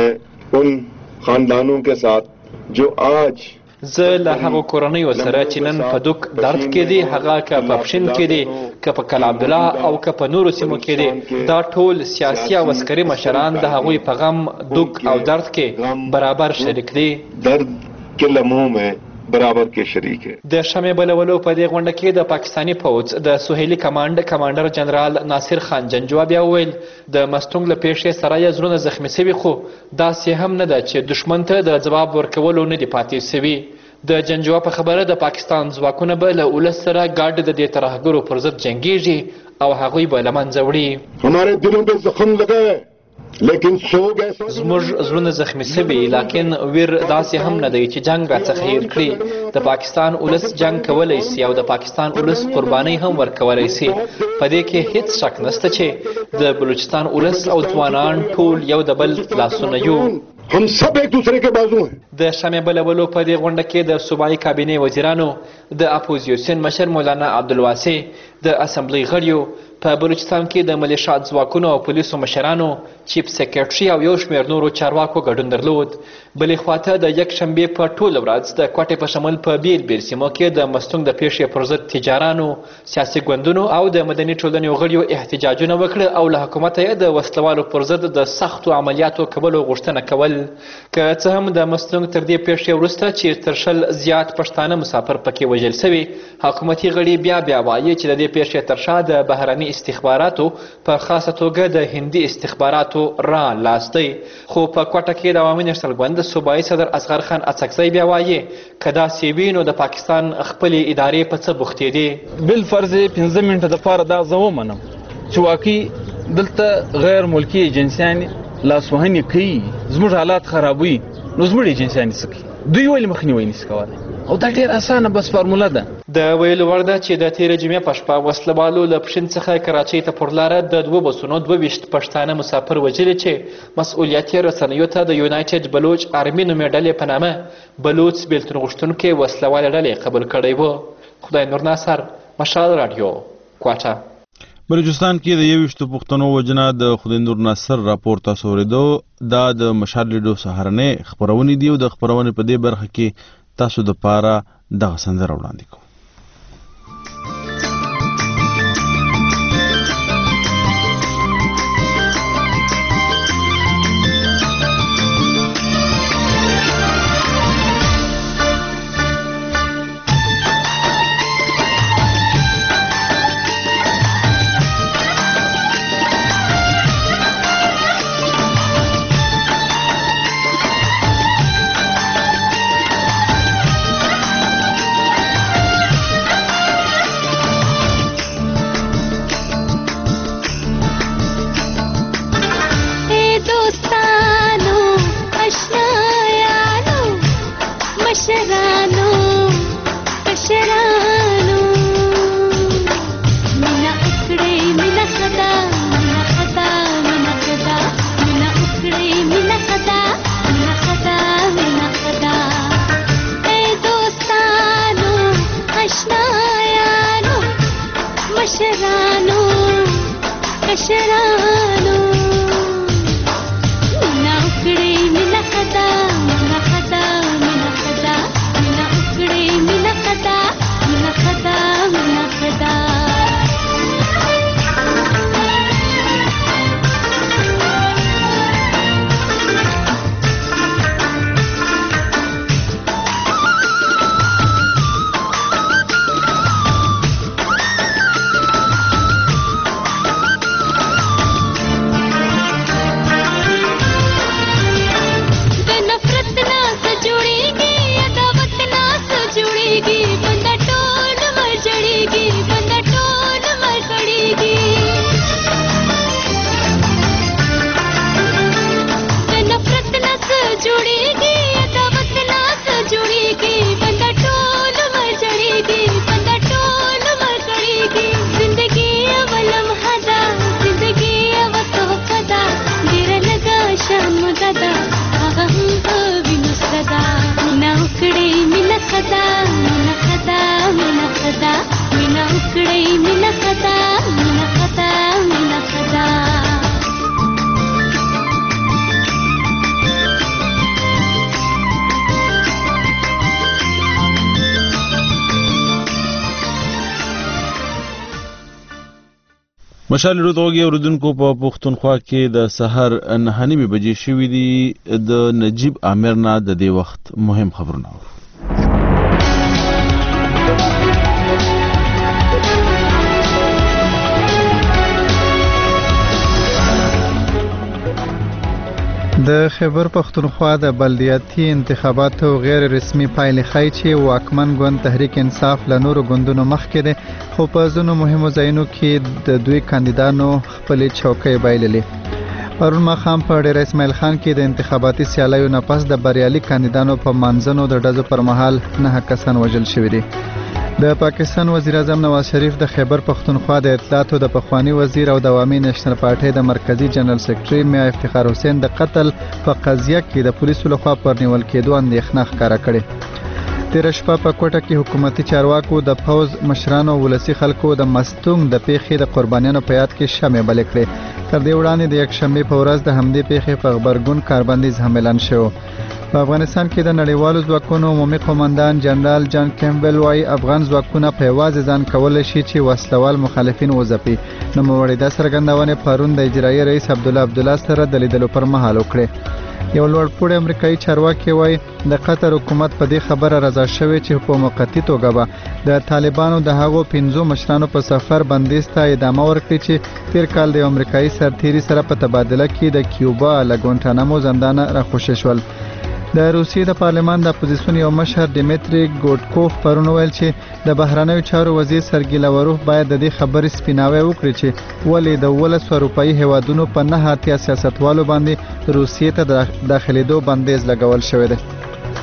मैं उन खानदानों के साथ जो आज زه له هغو کورنیو سره چې نن په دوک درد کې دي، هغه که په پښین کې دي، که په کلا عبدالله او که په نورو سیمو کې دي، دا ټول سیاسي او عسکري مشران د هغوی په غم، دوک او درد کې برابر شریک دي. درد के लम्हों में برابر کې شریک ہے. د شمع بلولو په دې غونډه کې د پاکستاني پوځ د سهیلي کمانډ کمانډر جنرال ناصر خان جنجوا بیا وویل د مستونګ له پیښې سره یې زړونه زخمي سوي، خو داسې هم نه ده چې دښمن ته د ځواب ورکولو نه دي پاتې سوي. د جنجوا په خبره د پاکستان ځواکونه به له ولس سره ګډ د دې ترهګرو پر ضد جنګیږي او هغوی به له منځه وړي. हमारे दिलों पे जख्म लगा है لیکن سوګ ایسا زموږ زړونه زخمي سوي، لیکن ویر داسې هم نه دی چې جنگ راڅخه هیر کړي. د پاکستان ولس جنگ کولی سي او د پاکستان ولس قربانۍ هم ورکولی سي. په دې کې هیڅ شک نشته چې د بلوچستان ولس او ځوانان ټول یو د بل لاسونه یو. हम सब एक दूसरे के बाजू हैं. د شمع بلولو په دې غونډه کې د صوبایي کابینې وزیرانو، د اپوزیسیون مشر مولانا عبدالواسع، د اسمبلی غړیو، په بلوچستان کې د ملیشات ځواکونو او پولیسو مشرانو، چیف سیکرټري او یو شمېر نورو چارواکو ګډون درلود. بلې خواته د یکشنبې په ټوله ورځ د کوټې په شمول په بیل بیل سیمو کې د مستونګ د پیښې پر ضد تجارانو، سیاسي ګوندونو او د مدني ټولنې غړیو احتجاجونه وکړه او له حکومته یې د وسلوالو پر ضد د سختو عملیاتو کولو غوښتنه کول. که څه هم د مستونګ تر دې پیښې وروسته چې تر شل زیات پښتانه مسافر پکې وژل سوي، حکومتي غړي بیا بیا وایي چې د دې پیښې تر شا د بهرني استخباراتو په خاصه توګه د هندي استخباراتو را لاس دی. خو په کوټه کې د عوامي نېشنل ګوند صوبایي صدر اصغر خان اڅکزی بیا وایي که داسې وي نو د پاکستان خپلې ادارې په څه بوختې دي. بالفرض پنځه منټه دپاره دا زه ومنم چې واقعي دلته غیر ملکي ایجنسیان لاسوهنې کوي، زموږ حالات خرابوي، نو زموږ ایجنسیانې څه کوي؟ دوی ولې مخنیوی نشي کولی؟ او دا ډېر اسانه بس فارموله ده. د ویلو وړ ده چې د تېرې جمعې په شپه وسلوالو له پښین څخه کراچۍ ته پر لاره د دوه بسونو دوه ویشت پښتانه مسافر وژلي چې مسؤلیت یې رسنیو ته د یونایټډ بلوچ آرمي نومې ډلې په نامه بلوچ بېلتون غوښتونکې وسلوالې ډلې قبول کړی و. خدای نور ناصر، مشال راډیو، کوټه. بلوچستان کې د یویشتو پښتنو وژنه د خدای نور ناصر راپور تاسو اورېدو. دا د مشال ریډیو سهارنۍ خپرونې دي او د خپرونې په دې برخه کې تاسو د پاره دغه سندره وړاندې کوو. مشال رودغوږي اوریدونکو په پښتونخوا کې د سحر نهه نیمې بجې شوې دي. د نجیب عامر نه د دې وخت مهم خبرونه اورو. د خیبر پختونخوا د بلدیاتي انتخاباتو غیر رسمي پایلې ښایي چې واکمن ګوند تحریک انصاف له نورو ګوندونو مخکې دی، خو په ځینو مهمو ځایونو کې د دوی کاندیدانو خپلې چوکۍ بایللې. پرون ماښام په ډېر اسماعیل خان کې د انتخاباتي سیالیو نه پس د بریالي کاندیدانو په مانځنو د ډزو پر مهال نه کسان وژل شوي دي. د پاکستان وزیر اعظم نواز شریف د خیبر پختونخوا د اطلاعاتو د پخوانی وزیر او د عوامي نېشنل پارټۍ د مرکزی جنرال سیکرټري میا افتخار حسین د قتل په قضیه کې د پولیسو لخوا پر نیول کېدو اندېښنه ښکاره کړې. تېره شپه په کوټه کې حکومتي چارواکو د پوځ مشرانو ولسي خلکو د مستونګ د پیښې د قربانیانو په یاد کې شمع بلې کړې. تر دې وړاندې د یکشنبې په ورځ د همدې پیښې په غبرګون کاربندیز هم اعلان شو. په افغانستان کې د نړیوالو ځواکونو عمومي قومندان جنرال جان کیمبل وايي افغان ځواکونه په یوازې ځان کولی شي چې وسلوال مخالفین وځپي. نوموړي دا څرګندونې پرون د اجرایي رئیس عبدالله عبدالله سره د لیدلو پر مهال وکړې. یو لوړپوړی امریکایي چارواکي وايي د قطر حکومت په دې خبره رضا شوی چې په موقتي توګه به د طالبانو د هغو پنځو مشرانو په سفر بندیز ته ادامه ورکړي چې تیر کال د امریکایي سرتیري سره په تبادله کې د کیوبا له ګوانټانامو زندانه راخوشي شول. د روسیې د پارلمان د اپوزیسیون یو مشر ډیمیټری ګوډکوف پرون ویل چې د بهرنیو چارو وزیر سرګی لاوروف باید د دې خبرې سپیناوی وکړي چې ولې د ولس اروپایي هیوادونو په نه اتیا سیاستوالو باندې روسیې ته د داخلېدو بندیز لګول شوی دی.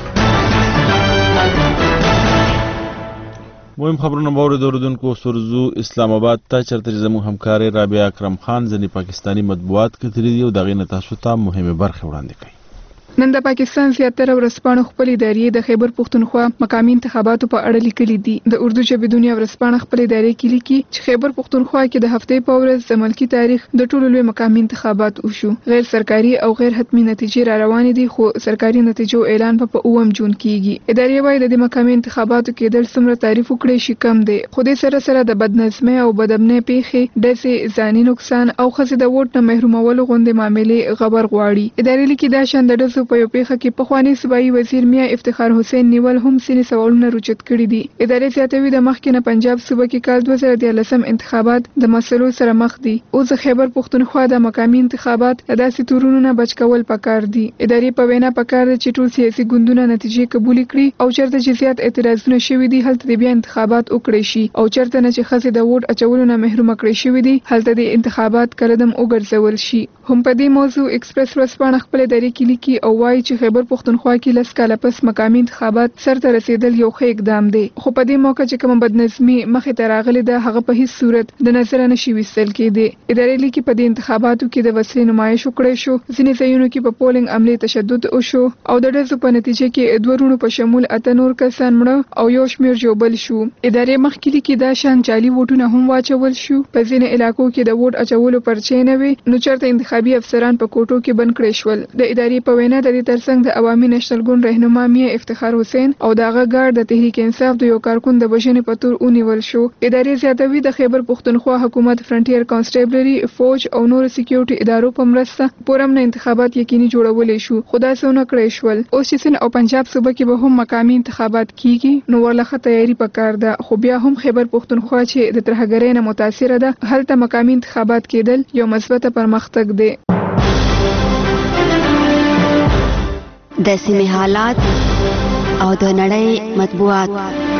مهم خبرونه به اورئ. د اردوونکو سرزو اسلام آباد ته چېرته چې زموږ همکارې رابعه اکرم خان ځینې پاکستاني مطبوعات کتلي دي او د هغې نه تاسو ته مهمې برخې وړاندې کوي. نن د پاکستان زیاتره ورځپاڼو خپل ادارې د خیبر پختونخوا مقامي انتخاباتو په اړه لیکلي دي. د اردو ژبې دنیا ورځپاڼه خپل ادارې کې لیکي چې خیبر پختونخوا کې د هفتې په ورځ د ملکی تاریخ د ټولو لوی مقامي انتخابات وشو. غیر سرکاري او غیر حتمی نتیجې را روانې دي، خو سرکاري نتیجو اعلان په اووم جون کېږي. ادارې وايي د دې مقامي انتخاباتو کې د څومره تعریف وکړي شي کم دی، خو د سره سره د بدنظمۍ او بدامنۍ پیښې، ډزې، ځاني نقصان او ښځې د ووټ نه محرومولو غوندې معاملې غبر غواړي. ادارې لیکي دا شان د ډزو په یو پیښه کې پخوانی صوبایي وزیر میا افتخار حسین نیول هم سینې سوالونه روچت کړي دي. ادارې زیاتوي د مخکې نه پنجاب صوبه کې کال دوه زره دیارلسم انتخابات د مسلو سره مخ دي. اوس د خیبر پختونخوا د مقامي انتخابات د داسې تورونو نه بچ کول پکار دي. ادارې په وینا پکار ده چې ټول سیاسي ګوندونه نتیجې قبول کړي او چېرته چې زیات اعتراضونه شوي دي هلته د بیا انتخابات وکړي شي، او چېرته نه چې ښځې د ووټ اچولو نه محرومه کړي شوي دي هلته د انتخابات کردم وګرځول شي. هم په دې موضوع ایکسپریس ورځپاڼه خپل ادارې کې لیکي او وایي چې خیبر پختونخوا کې لس کاله پس مقامي انتخابات سرته رسیدل یو ښه اقدام دی، خو په دې موقع چې کومه بدنظمي مخې ته راغلې ده هغه په هیڅ صورت د نظره نشي ویستل کېدی. ادارې لیکي په دې انتخاباتو کې د وسلې نمایش وکړی شو، ځینې ځایونو کې په پولینګ عملې تشدد وشو او د ډزو په نتیجه کې دوه وروڼو په شمول اته نور کسان مړه او یو شمېر ژوبل شو. ادارې مخکې لیکي دا شان جعلي ووټونه هم واچول شو. په ځینې علاقو کې د ووټ اچولو پرچې نه وي نو چېرته انتخابي افسران په کوټو کې بند کړی شول. د ادارې په وینا د دې ترڅنګ د عوامي نېشنل ګوند رهنما میا افتخار حسین او د هغه ګارد د تحریک انصاف د یو کارکون د وژنې په تور ونیول شو. ادارې زیاتوي د خیبر پختونخوا حکومت فرنټیر کانسټیبلري، فوج او نور سکیورټي ادارو په مرسته پورم نه انتخابات یقیني جوړولې شو، خو داسې ونه کړی شول. اوس چې سند او پنجاب صوبه کې به هم مقامي انتخابات کیږي نو ورلخه تیاری پکار ده، خو بیا هم خیبر پختونخوا چې د ترهګرۍ نه متاثره ده هلته مقامي انتخابات کېدل یو مثبت پرمختګ دی. د سیمې حالات او د نړۍ مطبوعات.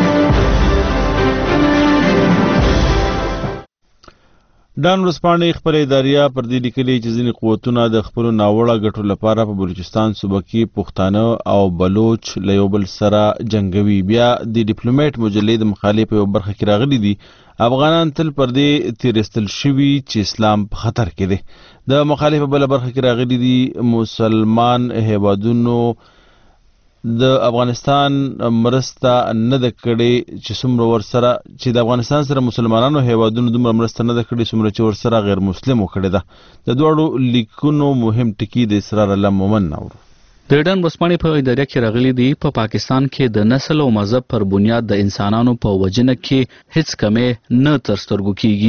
ډان ورځپاڼې خپل اداریه پر دې لیکلي چې ځینې قوتونه د خپلو ناوړه ګټو لپاره په بلوچستان صوبه کې پښتانه او بلوچ له یو بل سره جنګوي. بیا د ډیپلومیټ مجلې د مقالې په یو برخه کې راغلي دي افغانان تل پر دې تیرستل شوي چې اسلام په خطر کې دی. د مقالې په بله برخه کې راغلي دي مسلمان هیوادونو د افغانستان مرسته نه ده کړې چې څومره ورسره چې د افغانستان سره مسلمانانو هیوادونو دومره مرسته نه ده کړې څومره چې ورسره غیر مسلمو کړې ده. د دواړو لیکونو مهم ټکي د اسرار الله مومن اورو. د ډان ورځپاڼې په اداره کې راغلي دي په پا پاکستان کې د نسل او مذهب پر بنیاد د انسانانو په وژنه کې هیڅ کمی نه تر سترګو کیږي.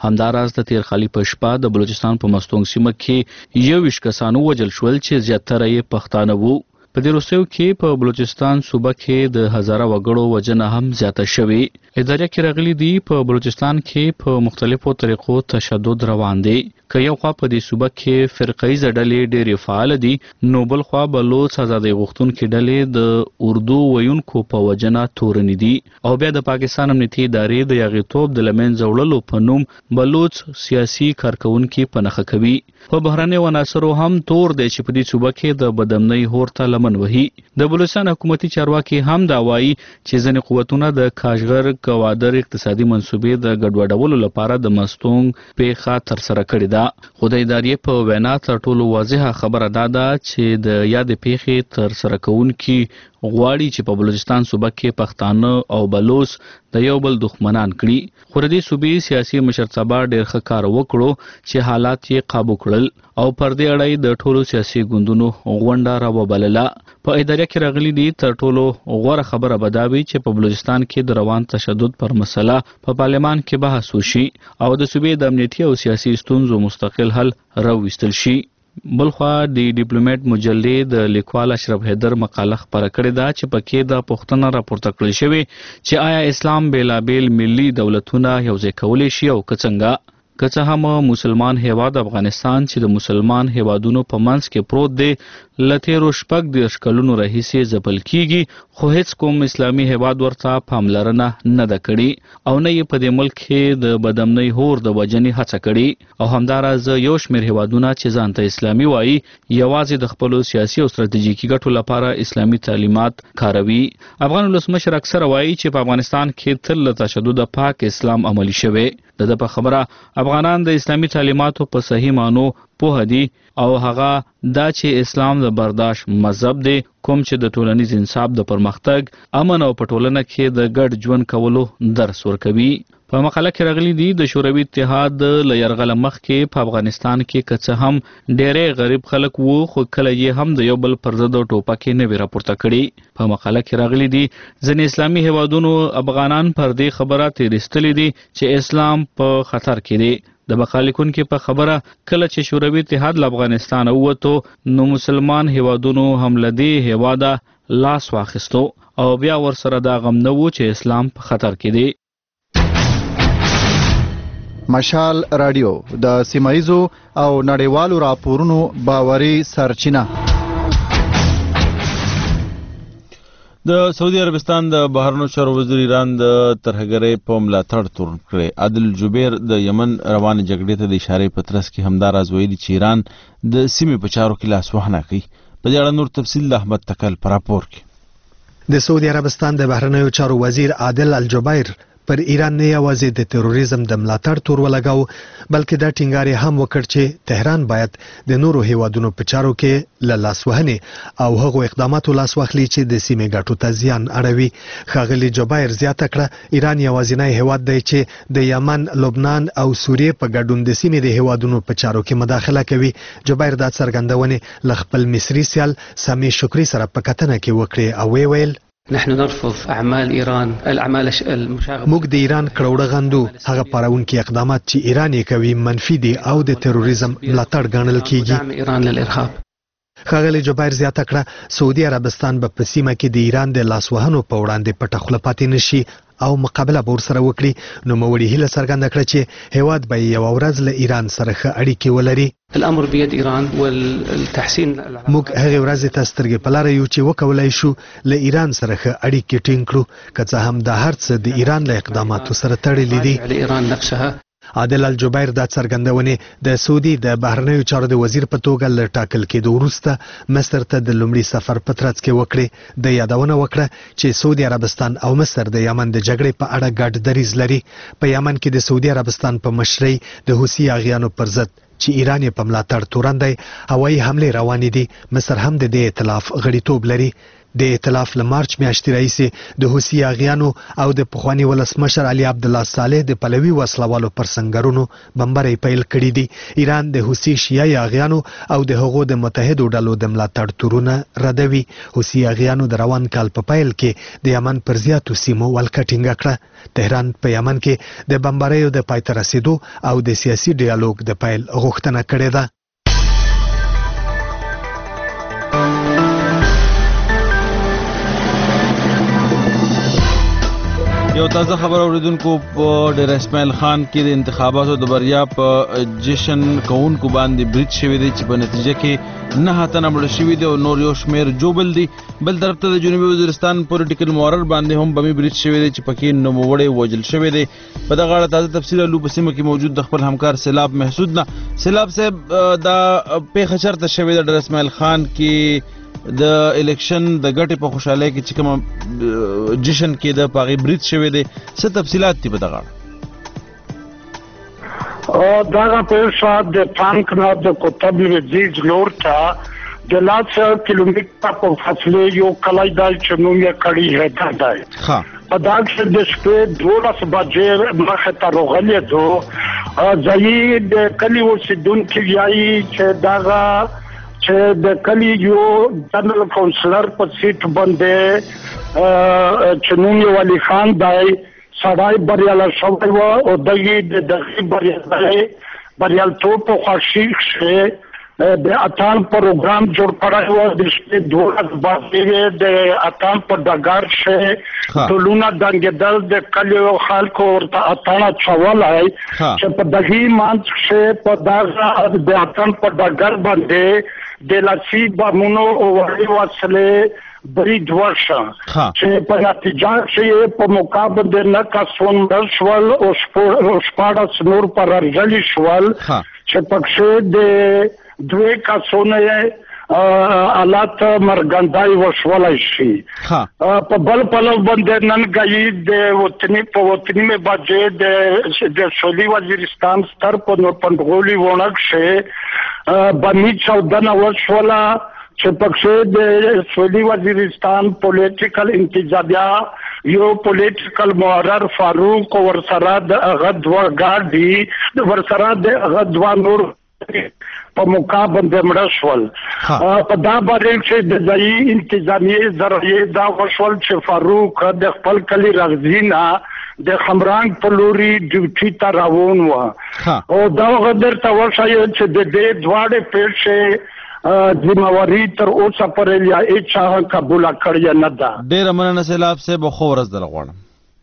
همداراز د تیر خالي په شپه د بلوچستان په مستونګ سیمه کې یو ویشت کسانو وژل شول چې زیاتره یې پښتانه وو. په دې وروستیو کې په بلوچستان صوبه کې د هزاره وګړو وژنه هم زیاته شوې. اداره کې راغلي دي په بلوچستان کې په مختلفو طریقو تشدد روان دی. که یو خوا په دې صوبه کې فرقه‌ایزه ډلې ډېرې فعال دي، نو بل خوا بلوچ ازادۍ غوښتونکي ډلې د اردو ویونکو په وژنه تورنې دي. او بیا د پاکستان امنیتي ادارې د یاغیتوب د لمنځه وړلو په نوم بلوچ سیاسي کارکونکي په نښه کوي. په بهرنیو عناصرو هم تور دی چې په دې صوبه کې د بدامنۍ اور ته لمن وهي. د بلوچستان حکومتي چارواکي هم دا وایي چې ځینې قوتونه د کاشغر کوادر اقتصادي منصوبې د ګډوډولو لپاره د مستونګ پیښه ترسره کړې ده. خو د ادارې په وینا تر ټولو واضحه خبره دا ده چې د یادې پیښې ترسره کوونکي غواړي چې په بلوچستان صوبه کې پښتانه او بلوچ د یو بل دښمنان کړي. خو د دې صوبې سیاسي مشرتابه ډېر ښه کار وکړو چې حالات یې قابو کړل او پر دې اړه یې د ټولو سیاسي ګوندونو غونډه راوبلله. په اداره کې راغلي دي تر ټولو غوره خبره به دا وي چې په بلوچستان کې د روان تشدد پر مسله په پارلمان کې بحث وشي او د صوبې د امنیتي او سیاسي ستونزو مستقل حل راوستل شي. بلخوا د ډیپلوماټ مجلې د لیکوال اشرف حیدر مقاله خپره کړې ده چې پکې د پوښتنه راپورته کړل شوې چې آیا اسلام بیلابیل ملي دولتونه یوځای کولی شي او که څنګه. که څه هم مسلمان هیواد افغانستان چې د مسلمان هیوادونو په منځ کې پروت دی له تیرو شپږ دېرش کلونو راهیسې ځپل کیږي، خو هیڅ کوم اسلامي هیواد ورته پاملرنه نه ده کړې او نه یې په دې ملک کې د بدامنۍ هور د وژنې هڅه کړې. او همداراز یو شمېر هیوادونه چې ځان ته اسلامي وایي یوازې د خپلو سیاسي او ستراتیژیکي ګټو لپاره اسلامي تعلیمات کاروي. افغان ولسمشر اکثره وایي چې په افغانستان کې تل له تشدد پاک اسلام عملي شوی. د ده په خبره افغانان د اسلامي تعلیماتو په صحیح معنو پوه دي او هغه دا چې اسلام د برداشت مذهب دی کوم چې د ټولنیز انصاف د پرمختګ، امن او په ټولنه کې د ګډ ژوند کولو درس ورکوي. په مقاله کې راغلي دي د شوروي اتحاد له یرغله مخکې په افغانستان کې که څه هم ډېری غریب خلک وو، خو کله یې هم د یو بل پر ضد ټوپکې نه وې راپورته کړي. په مقاله کې راغلي دي ځینې اسلامي هیوادونو افغانان پر دې خبره تېرېستلي دي چې اسلام په خطر کې دی. د بقالیکونکو په خبره کله چې شوروي اتحاد له افغانستانه ووتو نو مسلمان هیوادونو هم له دې هیواده لاس واخیستو او بیا ورسره دا غم نه و چې اسلام په خطر کې دی. مشال رادیو د سیمایزو او نړیوالو راپورونو باوري سرچینه. د سعودي عربستان د بهرنیو چارو وزیر ایران د ترهګرۍ په ملاتړ تورن کړی. عادل جبیر د یمن روانې جګړې ته د اشارې په ترڅ کې همداراز ویلي چې ایران د سیمې په چارو کې لاسوهنه کوي. په دې اړه نور تفصیل د احمد تکل په راپور کې. د سعودي عربستان د بهرنیو چارو وزیر عادل الجبیر پر ایران نه یوازې د تروریزم د ملاتړ تور ولګاو بلکې دا ټینګار هم وکړ چې تهران باید د نورو هیوادونو په چارو کې له لاسوهنې او هغو اقداماتو لاس واخلي چې د سیمې ګټو ته زیان اړوي. ښاغلي جبیر زیاته کړه ایران یوازینی هیواد دی چې د یمن، لبنان او سوریې په ګډون د سیمې د هیوادونو په چارو کې مداخله کوي. جبیر دا څرګندونې له خپل مصري سیال سامي شکري سره په کتنه کې وکړې او وی ویل نحن نرفض اعمال ایران الاعمال المشاغبه. موږ د ایران کړوړه غندو هغه پاروونکي اقدامات چې ایران یې کوي منفي دي او د تروریزم ملاتړ ګڼل کیږي. ایران للارهاب. ښاغلي جبیر زیاته کړه سعودي عربستان به په سیمه کې د ایران د لاسوهنو په وړاندې پټه خوله پاتې نشي او مقابله به ورسره وکړي. نو موړي هیله څرګنده کړه چې هیواد به یوه ورځ له ایران سره ښه اړیکې ولري. الامر بيد ایران والتحسين. موږ هغې ورځې ته سترګې په لاره یو چې وکولای شو له ایران سره ښه اړیکې ټینګ کړو، که څه هم دا هر څه د ایران له اقداماتو سره تړلي دي. ایران نفسها. عادل الجبیر دا څرګندونې د سعودي د بهرنیو چارو د وزیر په توګه له ټاکل کېدو وروسته مصر ته د لومړي سفر په ترڅ کې وکړې. د یادونه وکړه چې سعودي عربستان او مصر د یمن د جګړې په اړه ګډ دریځ لري. په یمن کې د سعودي عربستان په مشرۍ د حوثي اغیانو پر ضد چې ایران یې په ملاتړ تورن دی هوایي حملې روانې دي. مصر هم د دې ائتلاف غړیتوب لري. د ائتلاف له مارچ میاشتې راهیسې د حوثي اغیانو او د پخواني ولسمشر علي عبدالله صالح د پلوي وسلوالو پر سنگرونو بمبرۍ پیل کړي دي. ایران د حوثي شیعي اغیانو او د هغو د متحدو ډلو د ملاتړ تورونه ردوي. حوثي اغیانو د روان کال په پیل کې د یمن پر زیاتو سیمو ولکه ټینګه کړه. تهران په یمن کې د بمبریو د پای ته رسیدو او د سیاسي ډیالوګ د پیل غوښتنه کړې ده. یو تازه خبر اوریدونکو په ډیر اسماعیل خان کې د انتخاباتو د بریا په جشن کوونکو باندې برید شوی دی چې په نتیجه کې نه تنه مړه شوي دي او نور یو شمیر جوبل دي. بل طرف ته د جنوبي وزیرستان پولیټیکل مورر باندې هم بمي برید شوی دی چې پکې نوموړی وژل شوی دی. په دغه اړه تازه تفصیل لو په سیمه کې موجود د خپل همکار سیلاب محسود نه. سیلاب صاحب دا پیښه چرته شوې ده ډیر اسماعیل خان کې د الیکشن د ګټې په خوشحالۍ کې چې کوم جشن کې د پاغي برید شوی دی څه تفصیلات دي په دغه اړه؟ دغه پیښه د ټانک نه د کوتب لویدیځ لور ته د لاس کیلومتره په فاصله یو کلی دی چې نوم یې کړي هدا دی. په دغه کې د شپې دولس بجې مخې ته راغلی دو ځایي د کلي اوسېدونکي وایي چې دغه چې د کلی یو جنرال کونسلر په سیټ باندې چې نوم یې ولی خان دی سړی بریالی شوی و او دغه د دغه بریالی بریالیتوب په خوښي کښې د اتان پروګرام جوړ کړی و. د شپې دولس بجې د اتان په ډګر کښې ټولونه دنګېدل د کلیو خلکو ورته اتان اچولی چې په دغه منځ کښې په دغه د اتان په ډګر باندې د لاسي بمونو او وړې وسلې برید وشو چې په نتیجه کې په مقابل نه کسون شول او شپاړس نور پر ارجلی شول چې پکښې د دوه کسونه حالات مرګندای وشولای شي. په بل پلو باندې نن غي د وطني په وطني می باندې د سولي وزیرستان ستر په نور پندغولي ونک شه بمی چودنه وشولا چې پکښې د سولي وزیرستان پولیټیکل انتجابیا یو پولیټیکل مورر فاروق ورسره د هغه دوه ګاډي د ورسره د هغه دوه نور په مقابل د مړه شول. په دا باندې چې د ځایي انتظامیه ذریعې دا وشول چې فاروق د خپل کلي رغزینا د خمرنګ په لوري ډیوټي ته روان و او دا غدر ته وشایي چې د دې دواړه پیښې ذمہواری تر اوسه پورې یا هیڅ قبول کړی نه ده. ډېر مننه سیلاب صاحب خو ورځ در غواړم.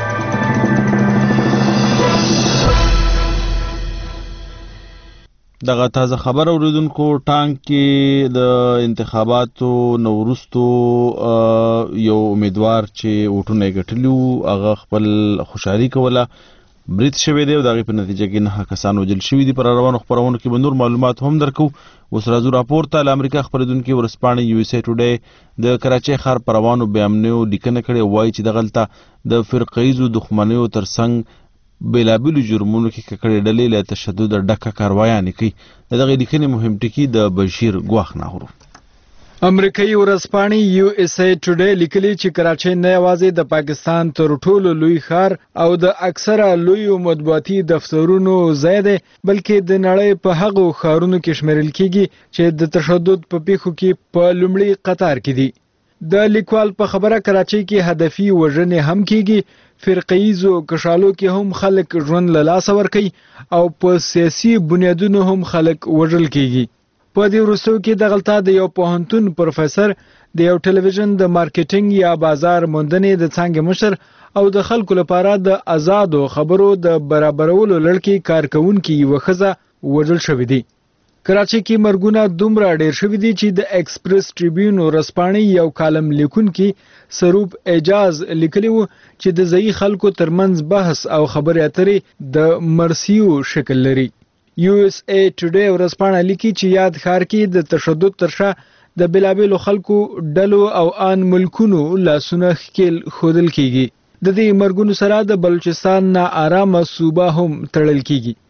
دغه تازه خبر اوریدونکو ټانک کې د انتخاباتو نورستو یو امیدوار چې وټونه ګټلو هغه خپل خوشحالي کوله برید شوی دی او دغه په نتیجه کې نه کسان وژل شوي دي. پر روانو خبرونو کې به نور معلومات هم درکو. اوس راځو راپور ته. له امریکا خبرېدونکي ورسپاڼې یو اس اے ټوډے د کراچۍ ښار پر روانو بیامنیو لیکنه کړې وایي چې دغلته د فرقیزو دښمنیو ترڅنګ بیلابیلو جرمونو کې ککړې ډلې له تشدد ډکه کاروایانې کوي. د دغې لیکنې مهم ټکي د بشیر ګواښ ناهرو. امریکایي ورځپاڼې یو اس اے ټوډے لیکلي چې کراچۍ نه یوازې د پاکستان تر ټولو لوی ښار او د اکثره لویو مطبوعاتي دفترونو ځای دی بلکې د نړۍ په هغو ښارونو کې شمیرل کیږي چې د تشدد په پیښو کې په لومړي قطار کې دي. د لیکوال په خبره کراچۍ کې هدفي وژنې هم کیږي. فرقیزو کشالو کې هم خلک ژوند له لاسه ورکوي او په سیاسي بنیادونو هم خلک وژل کیږي. په دې وروستیو کې دغلته د یو پوهنتون پروفیسر د یو ټلویزیون د مارکیټینګ یا بازار موندنې د څانګې مشر او د خلکو لپاره د آزادو خبرو د برابرولو لړکې کارکونکي یوه ښځه وژل شوې دي. کراچۍ کې مرګونه دومره ډېر شوي دي چې د ایکسپریس ټریبیون ورځپاڼې یو کالم لیکونکي سروپ اعجاز لیکلی و چې د ځایي خلکو ترمنځ بحث او خبرې اترې د مرسیو شکل لري. یو اس اے ټوډے ورځپاڼه لیکي چې یاد ښار کې د تشدد تر شا د بېلابېلو خلکو ډلو او ان ملکونو لاسونه ښکیل ښودل کیږي. د دې مرګونو سره د بلوچستان نا آرامه صوبه هم تړل کیږي.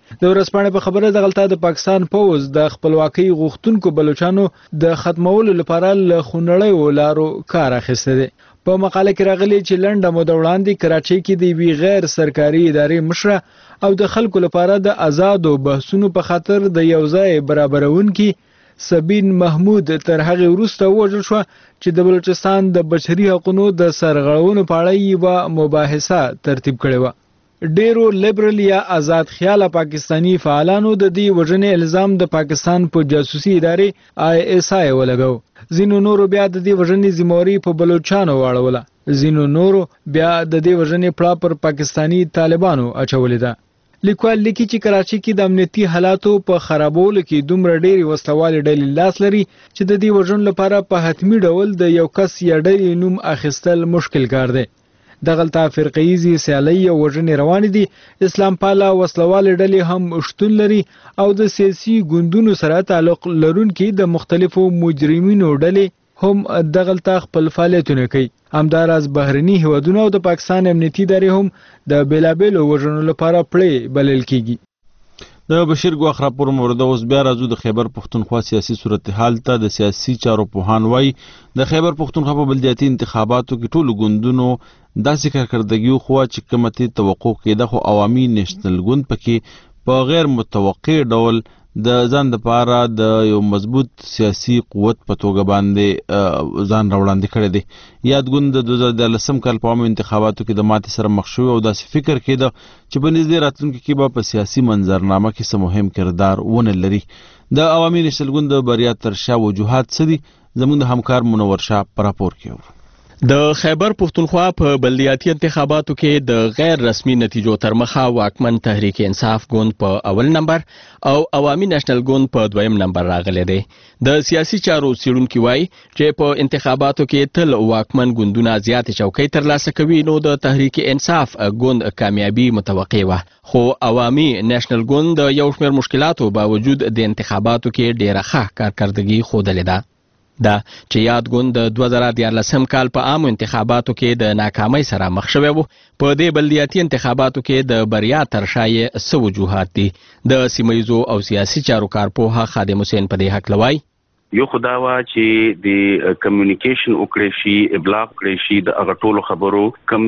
د ورځپاڼې په خبره دغلطه د پاکستان پوز د خپلواکۍ غوښتونکو بلوچستانو د ختمولو لپاره له خونړیو لارو کار اخیسته دی. په مقاله کې راغلي چې لنډه موده وړاندې کراچۍ کې د یوې غیر سرکاري ادارې مشره او د خلکو لپاره د آزادو بحثونو په خاطر د یو ځای برابرونکي سبین محمود تر هغه وروسته ووژل شو چې د بلوچستان د بشري حقوقو د سرغړونو په اړه یوه مباحثه ترتیب کړې وه. ډیرو لیبرل یا آزاد خیاله پاکستانی فعالانو د دې وژنې الزام د پاکستان په جاسوسي ادارې آی اس آی ولګاو. ځینو نورو بیا د دې وژنې ذمہواري په بلوچستانو واړوله. ځینو نورو بیا د دې وژنې پړه پر پاکستانی طالبانو اچولې ده. لیکوال لیکي چې کراچۍ کې د امنیتي حالاتو په خرابولو کې دومره ډېرې وسلوالې ډلې لاس لري چې د دې وژنو لپاره په حتمي ډول د یو کس یا ډلې نوم اخیستل مشکل کار دی. دغلطه فرقه‌ایزي سیالۍ او وژنې روانې دي. اسلام پاله وسلوالې ډلې هم شتون لري او د سیاسي ګوندونو سره تعلق لرونکي د مختلفو مجرمینو ډلې هم دغلطه خپل فعالیتونه کوي. همداراز بهرني هیوادونه او د پاکستان امنیتي ادارې هم د بیلابیلو وژنو لپاره پړې بلل کیږي. د بشیر ګواخ راپور مورد اوس بیا راځو د خیبر پښتونخوا سیاسي صورتحال ته. د سیاسي چارو پوهان وایي د خیبر پښتونخوا په بلدیاتي انتخاباتو کې ټولو ګوندونو داسې کارکردګي خو چې کومه توقع کېده خو عوامي نېشنل ګوند پکې په غیر متوقع ډول د ځان لپاره د یو مضبوط سیاسي قوت په توګه باندې ځان راوړاندې کړی دی. یاد ګوند د دوه زره دیارلسم کال په عامو انتخاباتو کې د ماتې سره مخ شوی او داسې فکر کېده چې په نږدې راتلونکي کې به په سیاسي منظرنامه کې څه مهم کردار ونه لري. د عوامي نېشنل ګوند د بریا تر شا وجوهات څه دي؟ زموږ د همکار منور شاه په راپور کې اورو. د خیبر پښتونخوا په بلدیاتي انتخاباتو کې د غیر رسمي نتیجو تر مخه واکمن تحریک انصاف ګوند په اول نمبر او عوامي نېشنل ګوند په دویم نمبر راغلی دی. د سیاسي چارو څېړونکي وایي چې په انتخاباتو کې تل واکمن ګوندونه زیاتې چوکۍ ترلاسه کوي نو د تحریک انصاف ګوند کامیابي متوقع وه. خو عوامي نېشنل ګوند د یو شمېر مشکلاتو باوجود د انتخاباتو کې ډېره ښه کارکردګي ښودلې ده. دا چې یاد ګوند د دوه زره دیارلسم کال په عامو انتخاباتو کې د ناکامۍ سره مخ شوی و. په دې بلدیاتي انتخاباتو کې د بریا تر شا یې څه وجوهات دي؟ د سیمه ییزو او سیاسي چارو کارپوه خادم حسین په دې هکله وایي یو خدا وا چې د کمیونیکیشن وکړي شي ابلاغ کړي شي د هغه ټولو خبرو کم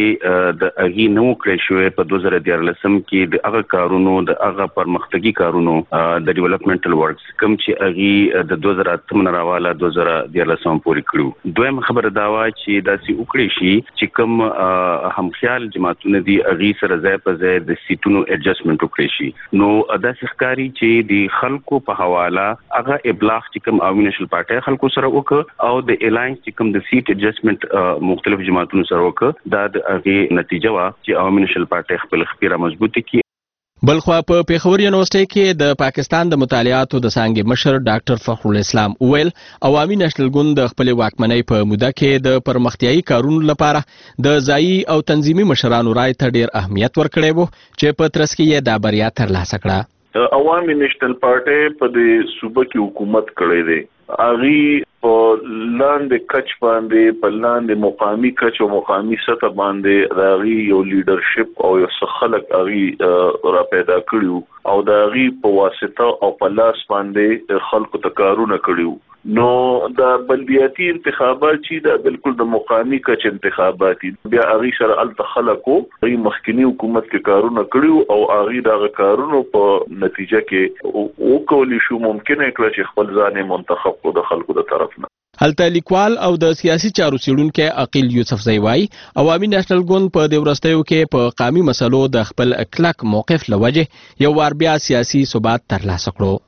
چې د اغي نو کړي شوی په دوه زره دیارلسم کې د هغه کارونو د هغه پرمختګي کارونو د ډیولپمنټل ورکس کم چې اغي د دوه زره اتم راواله دوه زره دیارلسم پورې کړو. دویم خبره دا وا چې داسې وکړي شي چې کم همخیال جماعتونه دي اغي سره ځای په ځای د سیټونو اډجسټمنټ وکړي شي نو داسې ښکاری چې د خلکو په حواله هغه ابلاغ چې عوامي نېشنل پارټي خلکو سره وکړه او د الاینس چې کوم د سیټ اډجسټمنټ مختلف جماعتونو سره وکړه دا د هغې نتیجه وه چې عوامي نېشنل پارټي خپل خپیره مضبوطه کړي. بلخوا په پیښور یونیورسيټي کې د پاکستان د مطالعاتو د څانګې مشر ډاکټر فخر الاسلام وویل عوامي نېشنل ګوند د خپل واکمنۍ په موده کې د پرمختیایي کارونو لپاره د ځایي او تنظیمي مشرانو رای ته ډېر اهمیت ورکړی و چې په ترڅ کې یې دا بریا ترلاسه کړه. عوامي نېشنل پارټي په دې صوبه کې حکومت کړی دی. اغي په لاندې کچ باندې په لاندې مقامي کچ او مقامي سطح باندې راغي یو لیډرشپ او یو خلک اغي را پیدا کړیو او د اغي په واسطه او په لاس باندې خلکو ته کارونه کړیو. نو د بلدیاتي انتخابات چې دا بالکل د مقامي کچ انتخابات بیا اغي سره ال تخلقو ای مخکنی حکومت کې کارونه کړیو او اغي دا کارونه په نتیجه کې او کولی شو ممکنه کړ چې خپل ځان منتخب کو د خلکو د طرف نه. هلته لیکوال او د سیاسي چارو څېړونکی عقیل یوسف زئی وایي عوامي نېشنل ګوند په دې وروستیو کې په قامي مسلو د خپل کلک موقف له وجې یو وار بیا سیاسي ثبات ترلاسه کړو.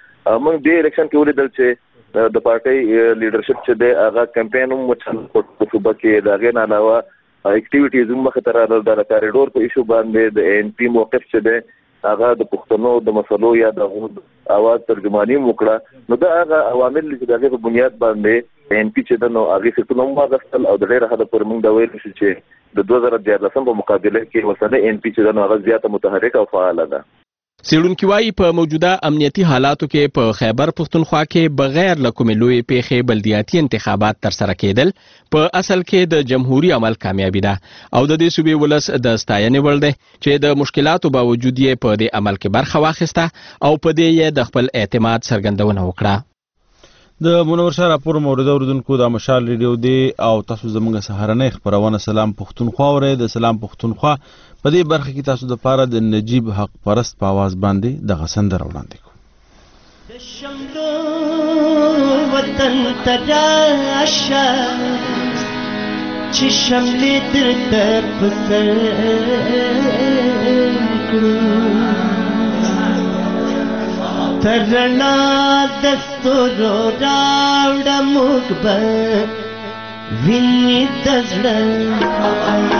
موږ د الیکشن کې ولیدل چې د پارټي لیډرشپ چې د هغه کمپاین هم وچل په صوبه کې دا غن علاوه اکټیویټیز هم مخ ته راغلل د کاریډور په ایشو باندې د ان پی موقف چې د هغه د پښتنو د مسلو یا د اواز ترجمانی وکړه نو دا هغه عوامل چې دغه په بنیاد باندې ان پی چې د نو هغه څه نوم واغستل او د ډېر حد پر موږ دا ویل چې د دوه زره دیارلسم په مقابله کې وسله ان پی چې د نو هغه زیاته متحرک او فعال ده. سیړونکو وايي په موجوده امنیتي حالاتو کې په خیبر پښتونخوا کې بغیر له کومې لوی پیښې بلدیاتي انتخابات ترسره کېدل په اصل کې د جمهوریت عمل کامیابی ده او د دې صوبې ولس د ستاینې وړ دی چې د مشکلاتو باوجود یې په دې عمل کې برخه واخیسته او په دې یې د خپل اعتماد څرګندونه وکړه. د منور شاه راپور مورد اوریدونکو د مشال ریډیو دی او تاسو زموږ سهارنۍ خبرونه سلام پښتونخوا اورئ. د سلام پښتونخوا په دې برخه کې تاسو د پاره د نجیب حق پرست په आवाज باندې د غسندر وړاندې کوم. د شملو وطن تراشه چې شملې درته پسر کړو ترنا دستورو راوړه موږ به ویني د زړه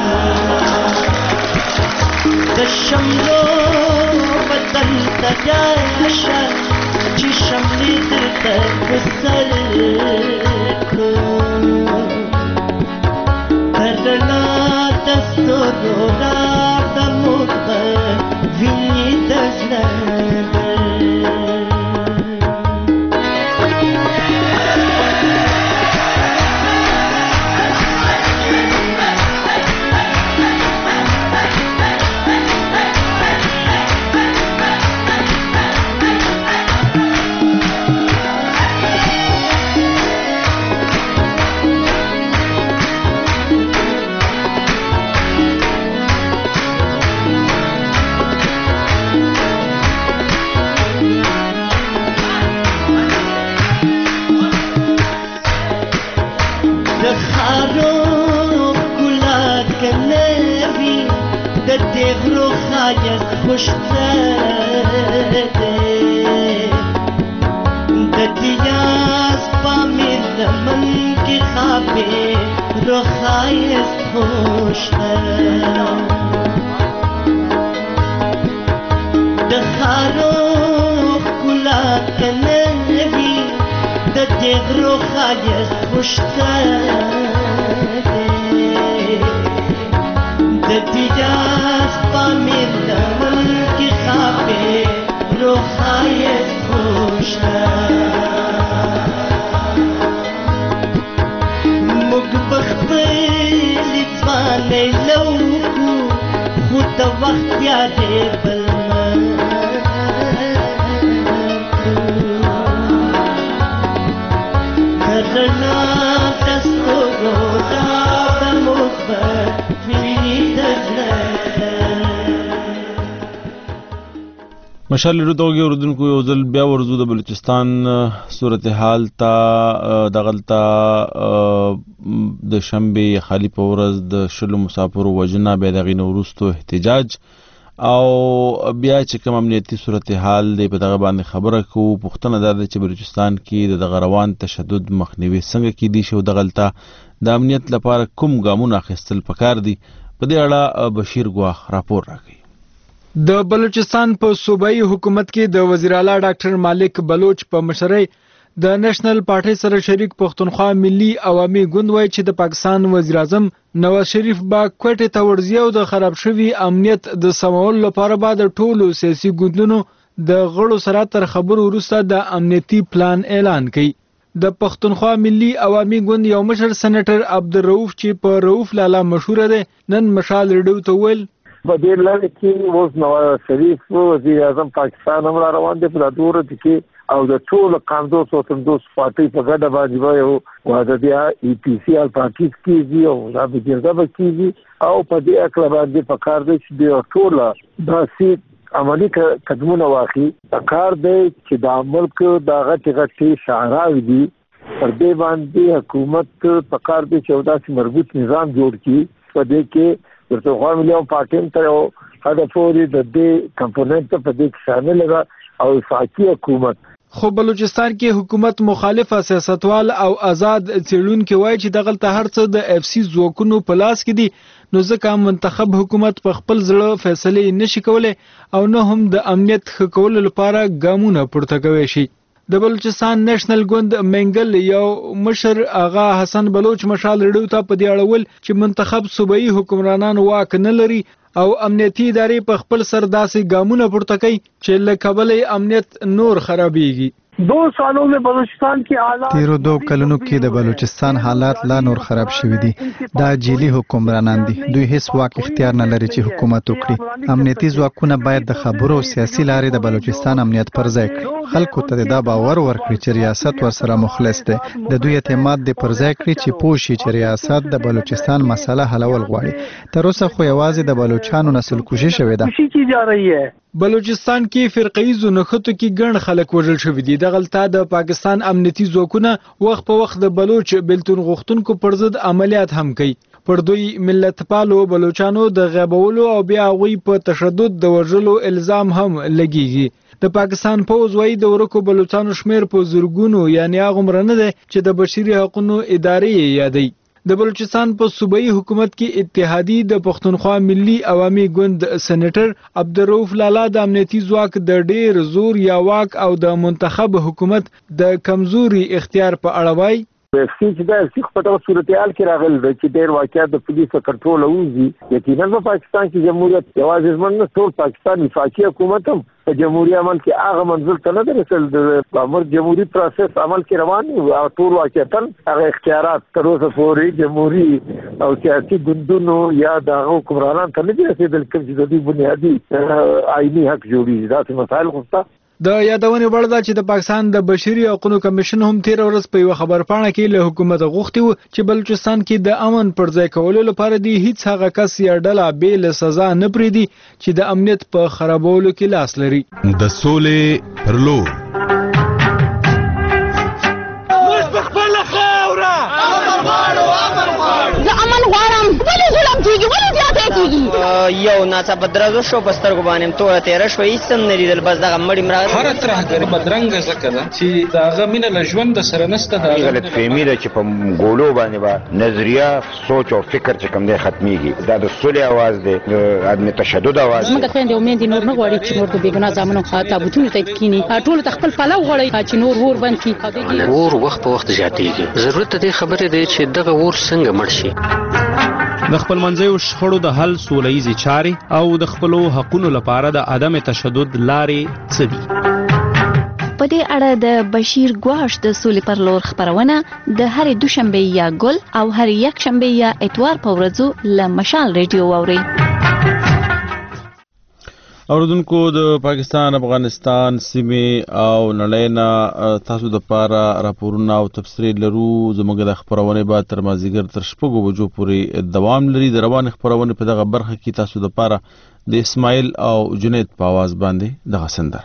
د شملو وطن ته راشه چې شملې درته په سر کړو ترنا دستورو راوړه موږ به ویني د زړه مشال ریډیو اوریدونکو یو ځل بیا ورزو د بلوچستان صورتحال ته دغلطه د شنبه خالی په ورځ د شلو مسافرو وجنه به دغه نورستو احتجاج او بیا چې کوم امنیتي صورتحال دی په دغه باندې خبره کوو. پوښتنه دا ده چې بلوچستان کې د غروان تشدد مخنیوي څنګه کیدی شي او دغلطه د امنیت لپاره کوم ګامونه اخیستل پکار دي. په دې اړه بشیر ګواخ راپور راکوي. د بلوچستان په صوبایي حکومت کې د وزیر اعلی ډاکټر مالک بلوچ په مشرۍ د نېشنل پارټي سره شریک پښتونخوا ملي عوامي ګوند وایي چې د پاکستان وزیر اعظم نواز شریف با کوټې ته ورځي او د خراب شوي امنیت د سمول لپاره به د ټولو سیاسي ګوندونو د غړو سره تر خبرو وروسته د امنیتي پلان اعلان کړي. د پښتونخوا ملي عوامي ګوند یو مشر سېنیټر عبدالرؤف چې په رؤوف لالا مشهور دی نن مشال ریډیو ته ویل په دې لړ کې اوس نواز شریف وزیر اعظم پاکستان هم را روان دی په دغه ورځ کې او د ټول قانون او تندوس پارټي په ګډه باندې وایو واده دی ای پی سی ال پارټي کېږي او دا به جرګه کېږي او په دې اکل باندې په کار دی چې د ټول د سیټ عملی قدمونه واخلي. په کار دی چې د ملک د غټ غټي شعراوي دي پر دې باندې حکومت په کار دی چې داسې مربوط نظام جوړ کړي په دې کې ورته خو مليون پارټیم ته هدا فوري د دې کمپوننت په دې کې شامل ده او وفاقي حکومت. خو بلوچستان کې حکومت مخالف سیاستوال او آزاد څېړونکو وایي چې دغلته هر څه د اف سی ځواکونو په لاس کې دي نو ځکه منتخب حکومت په خپل ځړه فیصله نشي کولای او نه هم د امنیت ښه کولو لپاره ګامونه پورته کوي شي. د بلوچستان نېشنل ګوند منګل یو مشر آغا حسن بلوچ مشال ریډیو ته په دې اړه ول چې منتخب صوبایي حکمرانان واک نه لري او امنیتي ادارې په خپل سر داسې ګامونه پورته کوي چې له کبله امنیت نور خرابېږي. دو سالوں میں بلوچستان کی حالات تیرو دو کلونو کې د بلوچستان حالات لا نور خراب شوي دي. دا جیلی حکمرانان دي. دوی هیڅ واک اختیار نه لري چې حکومت وکړي. امنیتي ځواکونه باید د خبرو او سیاسي لارې د بلوچستان امنیت پر ځای کړي. خلکو ته دا باور ورکړي چې ریاست ورسره مخلص دی. د دوی اعتماد دې پر ځای کړي چې پوه شي چې ریاست د بلوچستان مسله حلول غواړي. تر اوسه خو یوازې د بلوچستانو نسل کشي شوې ده. کی جا رہی ہے. بلوچستان کې فرقه‌ایزو نښتو کې ګڼ خلک وژل شوي دي. دغلته د پاکستان امنیتي ځواکونه وخت په وخت د بلوچ بلتون غوښتونکو پر ضد عملیات هم کوي. پر دوی ملت پالو بلوچانو د غیبولو او بیا هغوی په تشدد د وژلو الزام هم لګیږي. د پاکستان پوځ وايي د ورکو بلوچانو شمیر په زرګونو یعنی هغومره نه دی چې د بشري حقوقو ادارې یې یادوي. د بلوچستان په صوبایي حکومت کې اتحادی د پښتونخوا ملي عوامي ګوند سېنیټر عبدالرؤف لالا د امنیتي ځواک د ډیر زور یا واک او د منتخب حکومت د کمزوري اختیار په اړه وایي. سیچ دا سیخ په دغه صورتحال کې راغلی دی چې ډېر واقعیات د پولیس په کنټرول ووځي. یقینا په پاکستان کې جمهوریت یوازې زموږ نه ټول پاکستان وفاقي حکومت هم په جمهوریت عمل کې هغه منزل ته نه دی رسېدلی. د امر جمهوري پروسس عمل کې روان دی او ټول واقعیتا هغه اختیارات تر اوسه پورې جمهوري او سیاسي ګوندونو یا د هغو حکمرانانو ته نه دي رسېدلي کوم چې د دوی بنیادي آئیني حق جوړېږي. داسې مسایل خو شته. د یادونې وړ ده چې د پاکستان د بشري حقوقو کمیشن هم تیر ورځ په یو خبرپاڼه کې له حکومت غوښتي و چې بلوچستان کې د امن پر ځای کولو لپاره دی هیڅ هغه کس یا ډله بې له سزا نه پرېږدي چې د امنیت په خرابولو کې لاس لري. د سولې پر لور موږ په خپله خاوره امن غواړو امن غواړو زه امن غواړم. ولې ظلم کېږي ولې زیاتی کېږي؟ یو ناڅاپه درزو شو په سترګو باندې توره تېره شوه هېڅ هم نه لیدل بس دغه مړي مراغله. هره ترهګري بدرنګه ځکه ده چې د هغه مینه له ژونده سره نشته. د هغه غلطفهمي ده چې په ګولو باندې به نظریه سوچ او فکر چې کوم دی ختمیږي. دا د سولې اواز دی د عدم تشدد اواز دی. زموږ خویندې او میندې نور نه غواړي چې نور د بېګناه زامنو تابوتونو ته کښېني. ټولو ته خپل پلو غواړي چې نور اور بند کړي. اور وخت په وخت زیاتېږي. ضرورت د دې خبرې دی چې دغه اور څنګه مړ شي. د خپلمنځیو شخړو د حل سوله ییزې چارې او د خپلو حقونو لپاره د عدم تشدد لارې څه دي؟ په دې اړه د بشیر ګواش د سولې پر لور خبرونه د هرې دوشنبه یا ګل او هر یک شنبه یا اتوار په ورځو له مشال ریډیو واورئ. اوردونکو د پاکستان افغانستان سیمې او نړۍ نه تاسو د پاره راپورونه او تفسیر لرو. زموږ د خبرونه به تر مازیګر تر شپږو بجو پورې دوام لري. د روان خبرونه په دغه برخه کې تاسو د پاره د اسماعیل او جنید په आवाज باندې دغه سندره.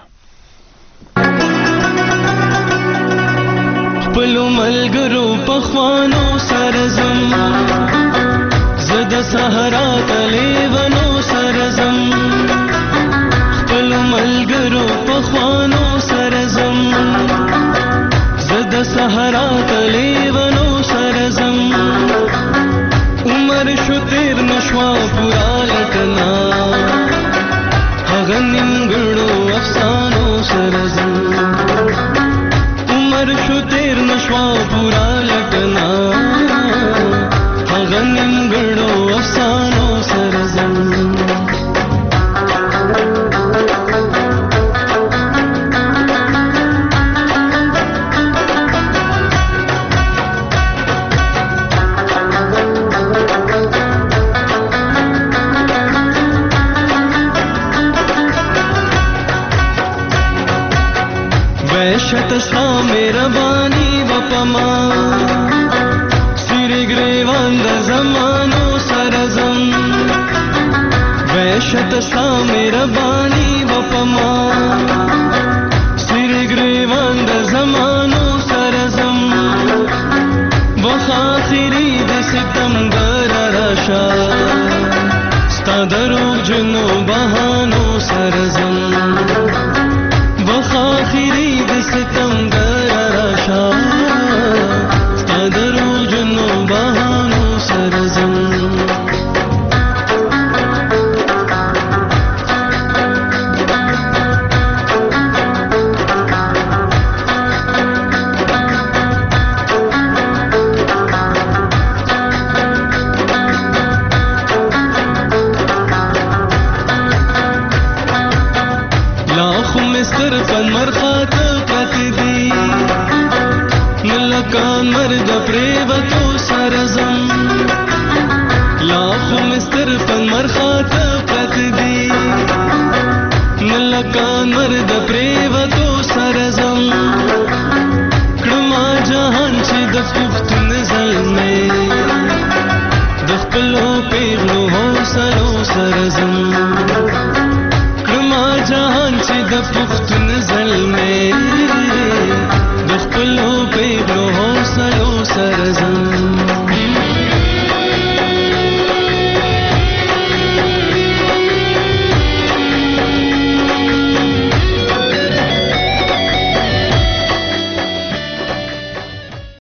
خپل ملګرو په خوانو سره زم زه د صحرا کلیوانو سره زم. ملګرو په خوانو سره زم زه د صحرا کلیوانو سره زم. عمر شو تیر نشوا پورا لټنا هغه نیمګړو افسانو سره زم. عمر شو تیر نشوا پورا لټنا هغه نیمګړو افسانو سره زم. वैशत सा मेहरबानी वपमा सिरे ग्रेवान द जमानो सरजम. वैशत सा मेहरबानी वपमा सिरे ग्रेवान द जमानो सरजम. वखाखिरी द सितम गरशा स्तादरो जनो बहानो सरजम. वखाखिरी द सितम गरशा स्तादरो जनो बहानो सरजम. پن مرخات پرت دی نلکان مرد پریوتو سرزم لاخو مستر پن مرخات پرت دی نلکان مرد پریوتو سرزم کړما جهان چې د